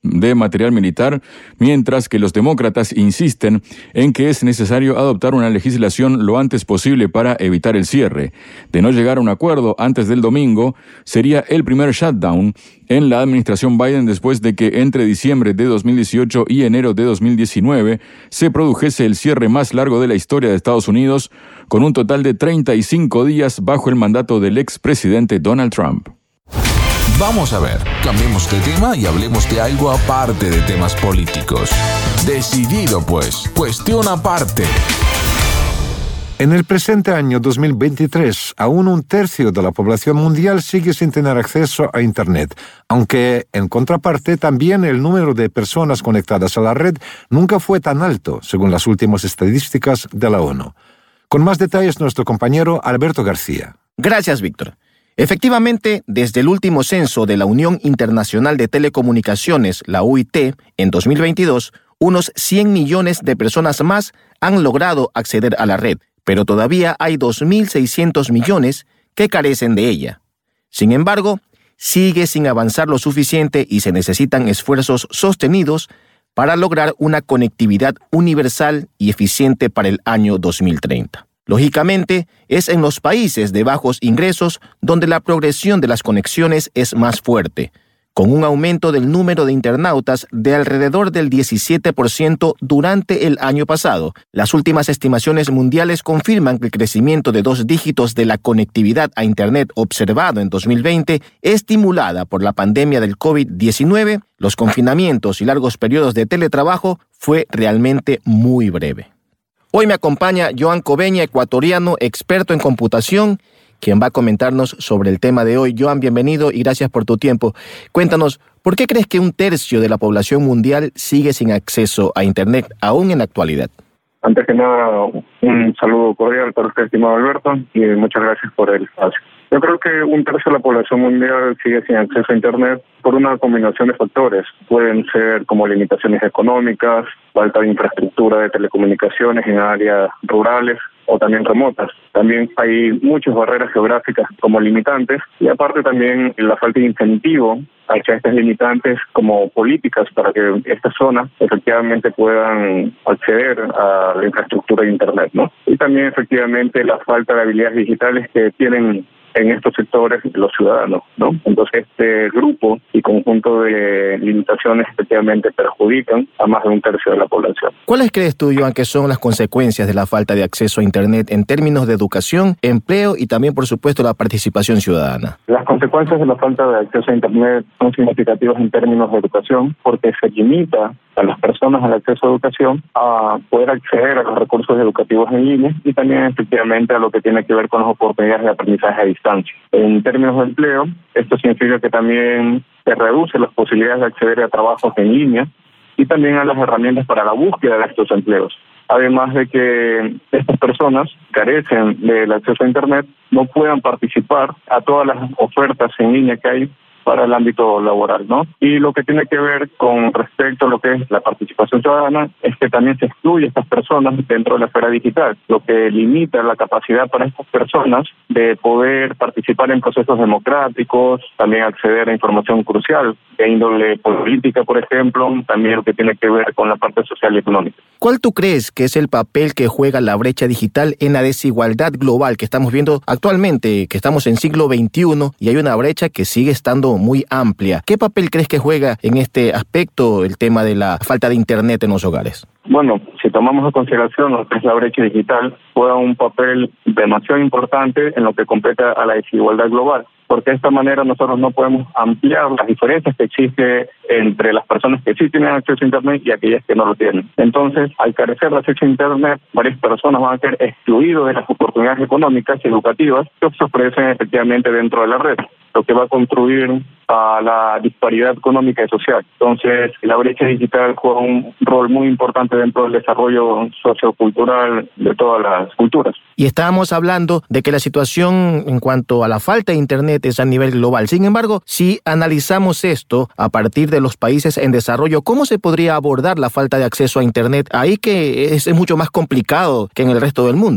de material militar, mientras que los demócratas insisten en que es necesario adoptar una legislación lo antes posible para evitar el cierre. De no llegar a un acuerdo antes del domingo, sería el primer shutdown en la administración Biden después de que entre diciembre de 2018 y enero de 2019 se produjese el cierre más largo de la historia de Estados Unidos, con un total de 35 días bajo el mandato del expresidente Donald Trump. Vamos a ver, cambiemos de tema y hablemos de algo aparte de temas políticos. Decidido pues, cuestión aparte. En el presente año 2023, aún un tercio de la población mundial sigue sin tener acceso a Internet, aunque, en contraparte, también el número de personas conectadas a la red nunca fue tan alto, según las últimas estadísticas de la ONU. Con más detalles, nuestro compañero Alberto García. Gracias, Víctor. Efectivamente, desde el último censo de la Unión Internacional de Telecomunicaciones, la UIT, en 2022, unos 100 millones de personas más han logrado acceder a la red, pero todavía hay 2.600 millones que carecen de ella. Sin embargo, sigue sin avanzar lo suficiente y se necesitan esfuerzos sostenidos para lograr una conectividad universal y eficiente para el año 2030. Lógicamente, es en los países de bajos ingresos donde la progresión de las conexiones es más fuerte, con un aumento del número de internautas de alrededor del 17% durante el año pasado. Las últimas estimaciones mundiales confirman que el crecimiento de 2 dígitos de la conectividad a Internet observado en 2020, estimulada por la pandemia del COVID-19, los confinamientos y largos periodos de teletrabajo, fue realmente muy breve. Hoy me acompaña Joan Cobeña, ecuatoriano, experto en computación, quien va a comentarnos sobre el tema de hoy. Joan, bienvenido y gracias por tu tiempo. Cuéntanos, ¿por qué crees que un tercio de la población mundial sigue sin acceso a Internet, aún en la actualidad? Antes que nada, un saludo cordial para usted, estimado Alberto, y muchas gracias por el espacio. Yo creo que un tercio de la población mundial sigue sin acceso a Internet por una combinación de factores. Pueden ser como limitaciones económicas, falta de infraestructura de telecomunicaciones en áreas rurales o también remotas. También hay muchas barreras geográficas como limitantes y aparte también la falta de incentivo hacia estas limitantes como políticas para que estas zonas efectivamente puedan acceder a la infraestructura de Internet, ¿no? Y también efectivamente la falta de habilidades digitales que tienen en estos sectores los ciudadanos, ¿no? Entonces este grupo y conjunto de limitaciones efectivamente perjudican a más de un tercio de la población. ¿Cuáles crees tú, Joan, que son las consecuencias de la falta de acceso a Internet en términos de educación, empleo y también, por supuesto, la participación ciudadana? Las consecuencias de la falta de acceso a Internet son significativas en términos de educación porque se limita a las personas al acceso a educación a poder acceder a los recursos educativos en línea y también efectivamente a lo que tiene que ver con las oportunidades de aprendizaje a distancia. En términos de empleo, esto significa que también se reducen las posibilidades de acceder a trabajos en línea y también a las herramientas para la búsqueda de estos empleos. Además de que estas personas carecen del acceso a Internet, no puedan participar a todas las ofertas en línea que hay para el ámbito laboral, ¿no? Y lo que tiene que ver con respecto a lo que es la participación ciudadana es que también se excluye a estas personas dentro de la esfera digital, lo que limita la capacidad para estas personas de poder participar en procesos democráticos, también acceder a información crucial de índole política, por ejemplo, también lo que tiene que ver con la parte social y económica. ¿Cuál tú crees que es el papel que juega la brecha digital en la desigualdad global que estamos viendo actualmente, que estamos en siglo XXI y hay una brecha que sigue estando muy amplia? ¿Qué papel crees que juega en este aspecto el tema de la falta de Internet en los hogares? Bueno, si tomamos en consideración lo que es la brecha digital, juega un papel demasiado importante en lo que compete a la desigualdad global, porque de esta manera nosotros no podemos ampliar las diferencias que existen entre las personas que sí tienen acceso a Internet y aquellas que no lo tienen. Entonces, al carecer de acceso a Internet, varias personas van a ser excluidas de las oportunidades económicas y educativas que se ofrecen efectivamente dentro de la red, lo que va a contribuir a la disparidad económica y social. Entonces, la brecha digital juega un rol muy importante dentro del desarrollo sociocultural de todas las culturas. Y estábamos hablando de que la situación en cuanto a la falta de Internet es a nivel global. Sin embargo, si analizamos esto a partir de los países en desarrollo, ¿cómo se podría abordar la falta de acceso a Internet ahí que es mucho más complicado que en el resto del mundo?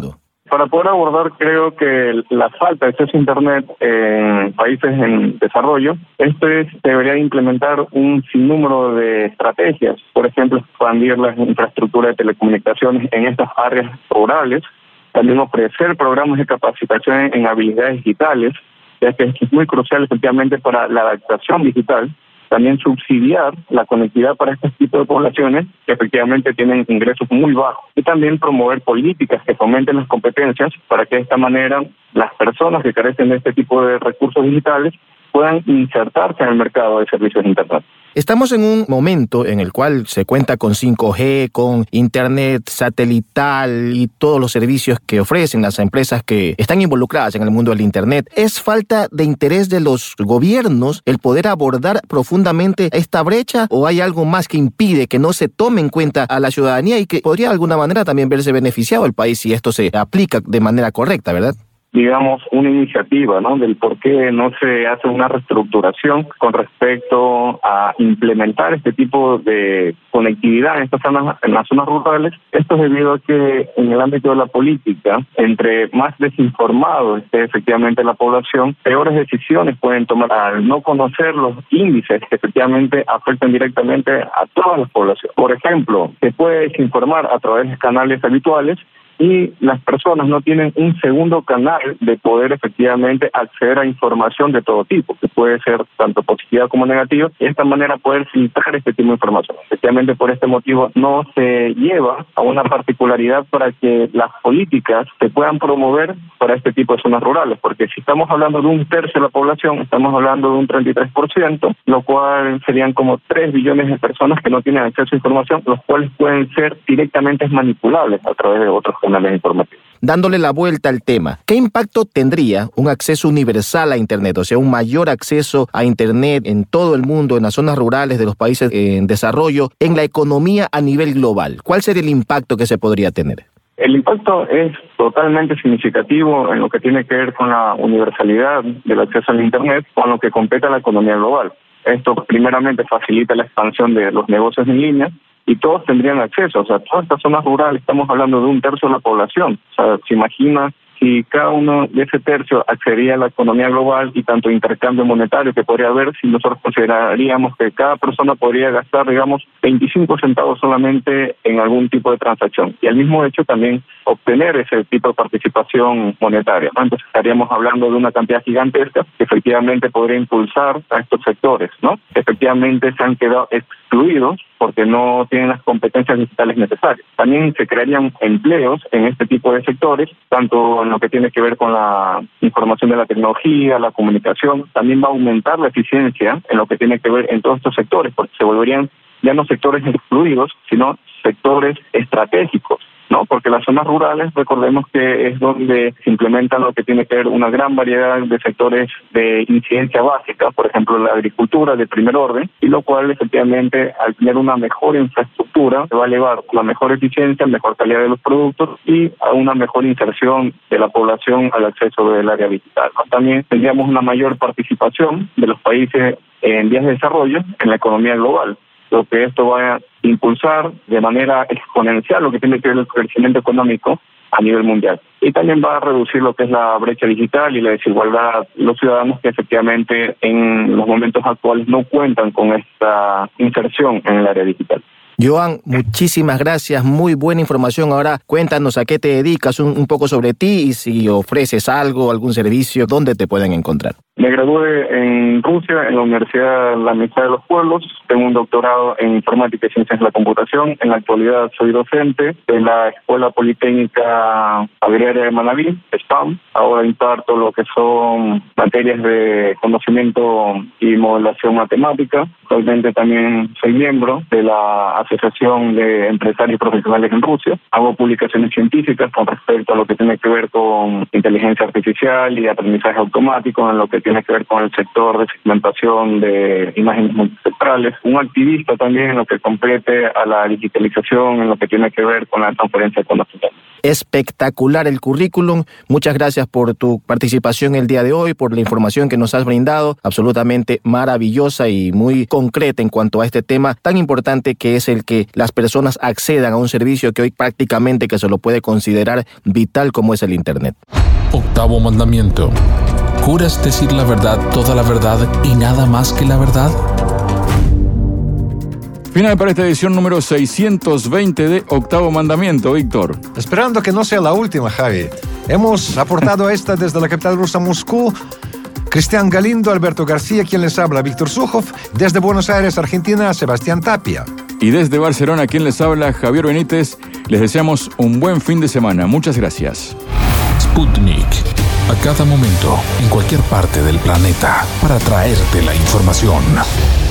Para poder abordar, creo que la falta de acceso a Internet en países en desarrollo, debería implementar un sinnúmero de estrategias. Por ejemplo, expandir la infraestructura de telecomunicaciones en estas áreas rurales. También ofrecer programas de capacitación en habilidades digitales, ya que es muy crucial efectivamente para la adaptación digital. También subsidiar la conectividad para este tipo de poblaciones que efectivamente tienen ingresos muy bajos. Y también promover políticas que fomenten las competencias para que de esta manera las personas que carecen de este tipo de recursos digitales puedan insertarse en el mercado de servicios de Internet. Estamos en un momento en el cual se cuenta con 5G, con Internet satelital y todos los servicios que ofrecen las empresas que están involucradas en el mundo del Internet. ¿Es falta de interés de los gobiernos el poder abordar profundamente esta brecha o hay algo más que impide que no se tome en cuenta a la ciudadanía y que podría de alguna manera también verse beneficiado el país si esto se aplica de manera correcta, ¿verdad? Digamos, una iniciativa, ¿no?, del por qué no se hace una reestructuración con respecto a implementar este tipo de conectividad en estas zonas, en las zonas rurales. Esto es debido a que en el ámbito de la política, entre más desinformado esté efectivamente la población, peores decisiones pueden tomar al no conocer los índices que efectivamente afectan directamente a toda la población. Por ejemplo, se puede desinformar a través de canales habituales y las personas no tienen un segundo canal de poder efectivamente acceder a información de todo tipo, que puede ser tanto positiva como negativa, y de esta manera poder filtrar este tipo de información. Efectivamente, por este motivo no se lleva a una particularidad para que las políticas se puedan promover para este tipo de zonas rurales, porque si estamos hablando de 1/3 de la población, estamos hablando de un 33%, lo cual serían como 3 billones de personas que no tienen acceso a información, los cuales pueden ser directamente manipulables a través de otros canales informativos. Dándole la vuelta al tema, ¿qué impacto tendría un acceso universal a Internet? O sea, un mayor acceso a Internet en todo el mundo, en las zonas rurales de los países en desarrollo, en la economía a nivel global. ¿Cuál sería el impacto que se podría tener? El impacto es totalmente significativo en lo que tiene que ver con la universalidad del acceso al Internet, con lo que compete a la economía global. Esto primeramente facilita la expansión de los negocios en línea, y todos tendrían acceso. O sea, todas estas zonas rurales, estamos hablando de 1/3 de la población. O sea, se imagina si cada uno de ese tercio accedería a la economía global y tanto intercambio monetario que podría haber, si nosotros consideraríamos que cada persona podría gastar, digamos, 25 centavos solamente en algún tipo de transacción. Y al mismo hecho también obtener ese tipo de participación monetaria, ¿no? Entonces estaríamos hablando de una cantidad gigantesca que efectivamente podría impulsar a estos sectores, ¿no? Efectivamente se han quedado excluidos porque no tienen las competencias digitales necesarias. También se crearían empleos en este tipo de sectores, tanto en lo que tiene que ver con la información de la tecnología, la comunicación. También va a aumentar la eficiencia en lo que tiene que ver en todos estos sectores, porque se volverían ya no sectores excluidos, sino sectores estratégicos, ¿no? Porque las zonas rurales, recordemos que es donde se implementan lo que tiene que ver una gran variedad de sectores de incidencia básica, por ejemplo la agricultura de primer orden, y lo cual efectivamente al tener una mejor infraestructura se va a elevar la mejor eficiencia, mejor calidad de los productos y a una mejor inserción de la población al acceso del área digital, ¿no? También tendríamos una mayor participación de los países en vías de desarrollo en la economía global, lo que esto va a impulsar de manera exponencial lo que tiene que ver el crecimiento económico a nivel mundial. Y también va a reducir lo que es la brecha digital y la desigualdad de los ciudadanos que efectivamente en los momentos actuales no cuentan con esta inserción en el área digital. Joan, muchísimas gracias, muy buena información. Ahora cuéntanos a qué te dedicas, un poco sobre ti y si ofreces algo, algún servicio, ¿dónde te pueden encontrar? Me gradué en Rusia, en la Universidad de la Amistad de los Pueblos. Tengo un doctorado en Informática y Ciencias de la Computación. En la actualidad soy docente de la Escuela Politécnica Agraria de Manabí, SPAM. Ahora imparto lo que son materias de conocimiento y modelación matemática. Actualmente también soy miembro de la Asociación de Empresarios Profesionales en Rusia. Hago publicaciones científicas con respecto a lo que tiene que ver con inteligencia artificial y aprendizaje automático, en lo que tiene que ver con el sector de segmentación de imágenes multispectrales, un activista también en lo que compete a la digitalización, en lo que tiene que ver con la transferencia de conocimiento. Espectacular el currículum. Muchas gracias por tu participación el día de hoy, por la información que nos has brindado, absolutamente maravillosa y muy concreta en cuanto a este tema tan importante que es el que las personas accedan a un servicio que hoy prácticamente que se lo puede considerar vital como es el Internet. Octavo mandamiento. ¿Juras decir la verdad, toda la verdad y nada más que la verdad? Final para esta edición número 620 de Octavo Mandamiento, Víctor. Esperando que no sea la última, Javi. Hemos aportado a esta desde la capital rusa, Moscú, Cristian Galindo, Alberto García, quien les habla, Víctor Sujoff. Desde Buenos Aires, Argentina, Sebastián Tapia. Y desde Barcelona, quien les habla, Javier Benítez. Les deseamos un buen fin de semana. Muchas gracias. Sputnik. A cada momento, en cualquier parte del planeta, para traerte la información.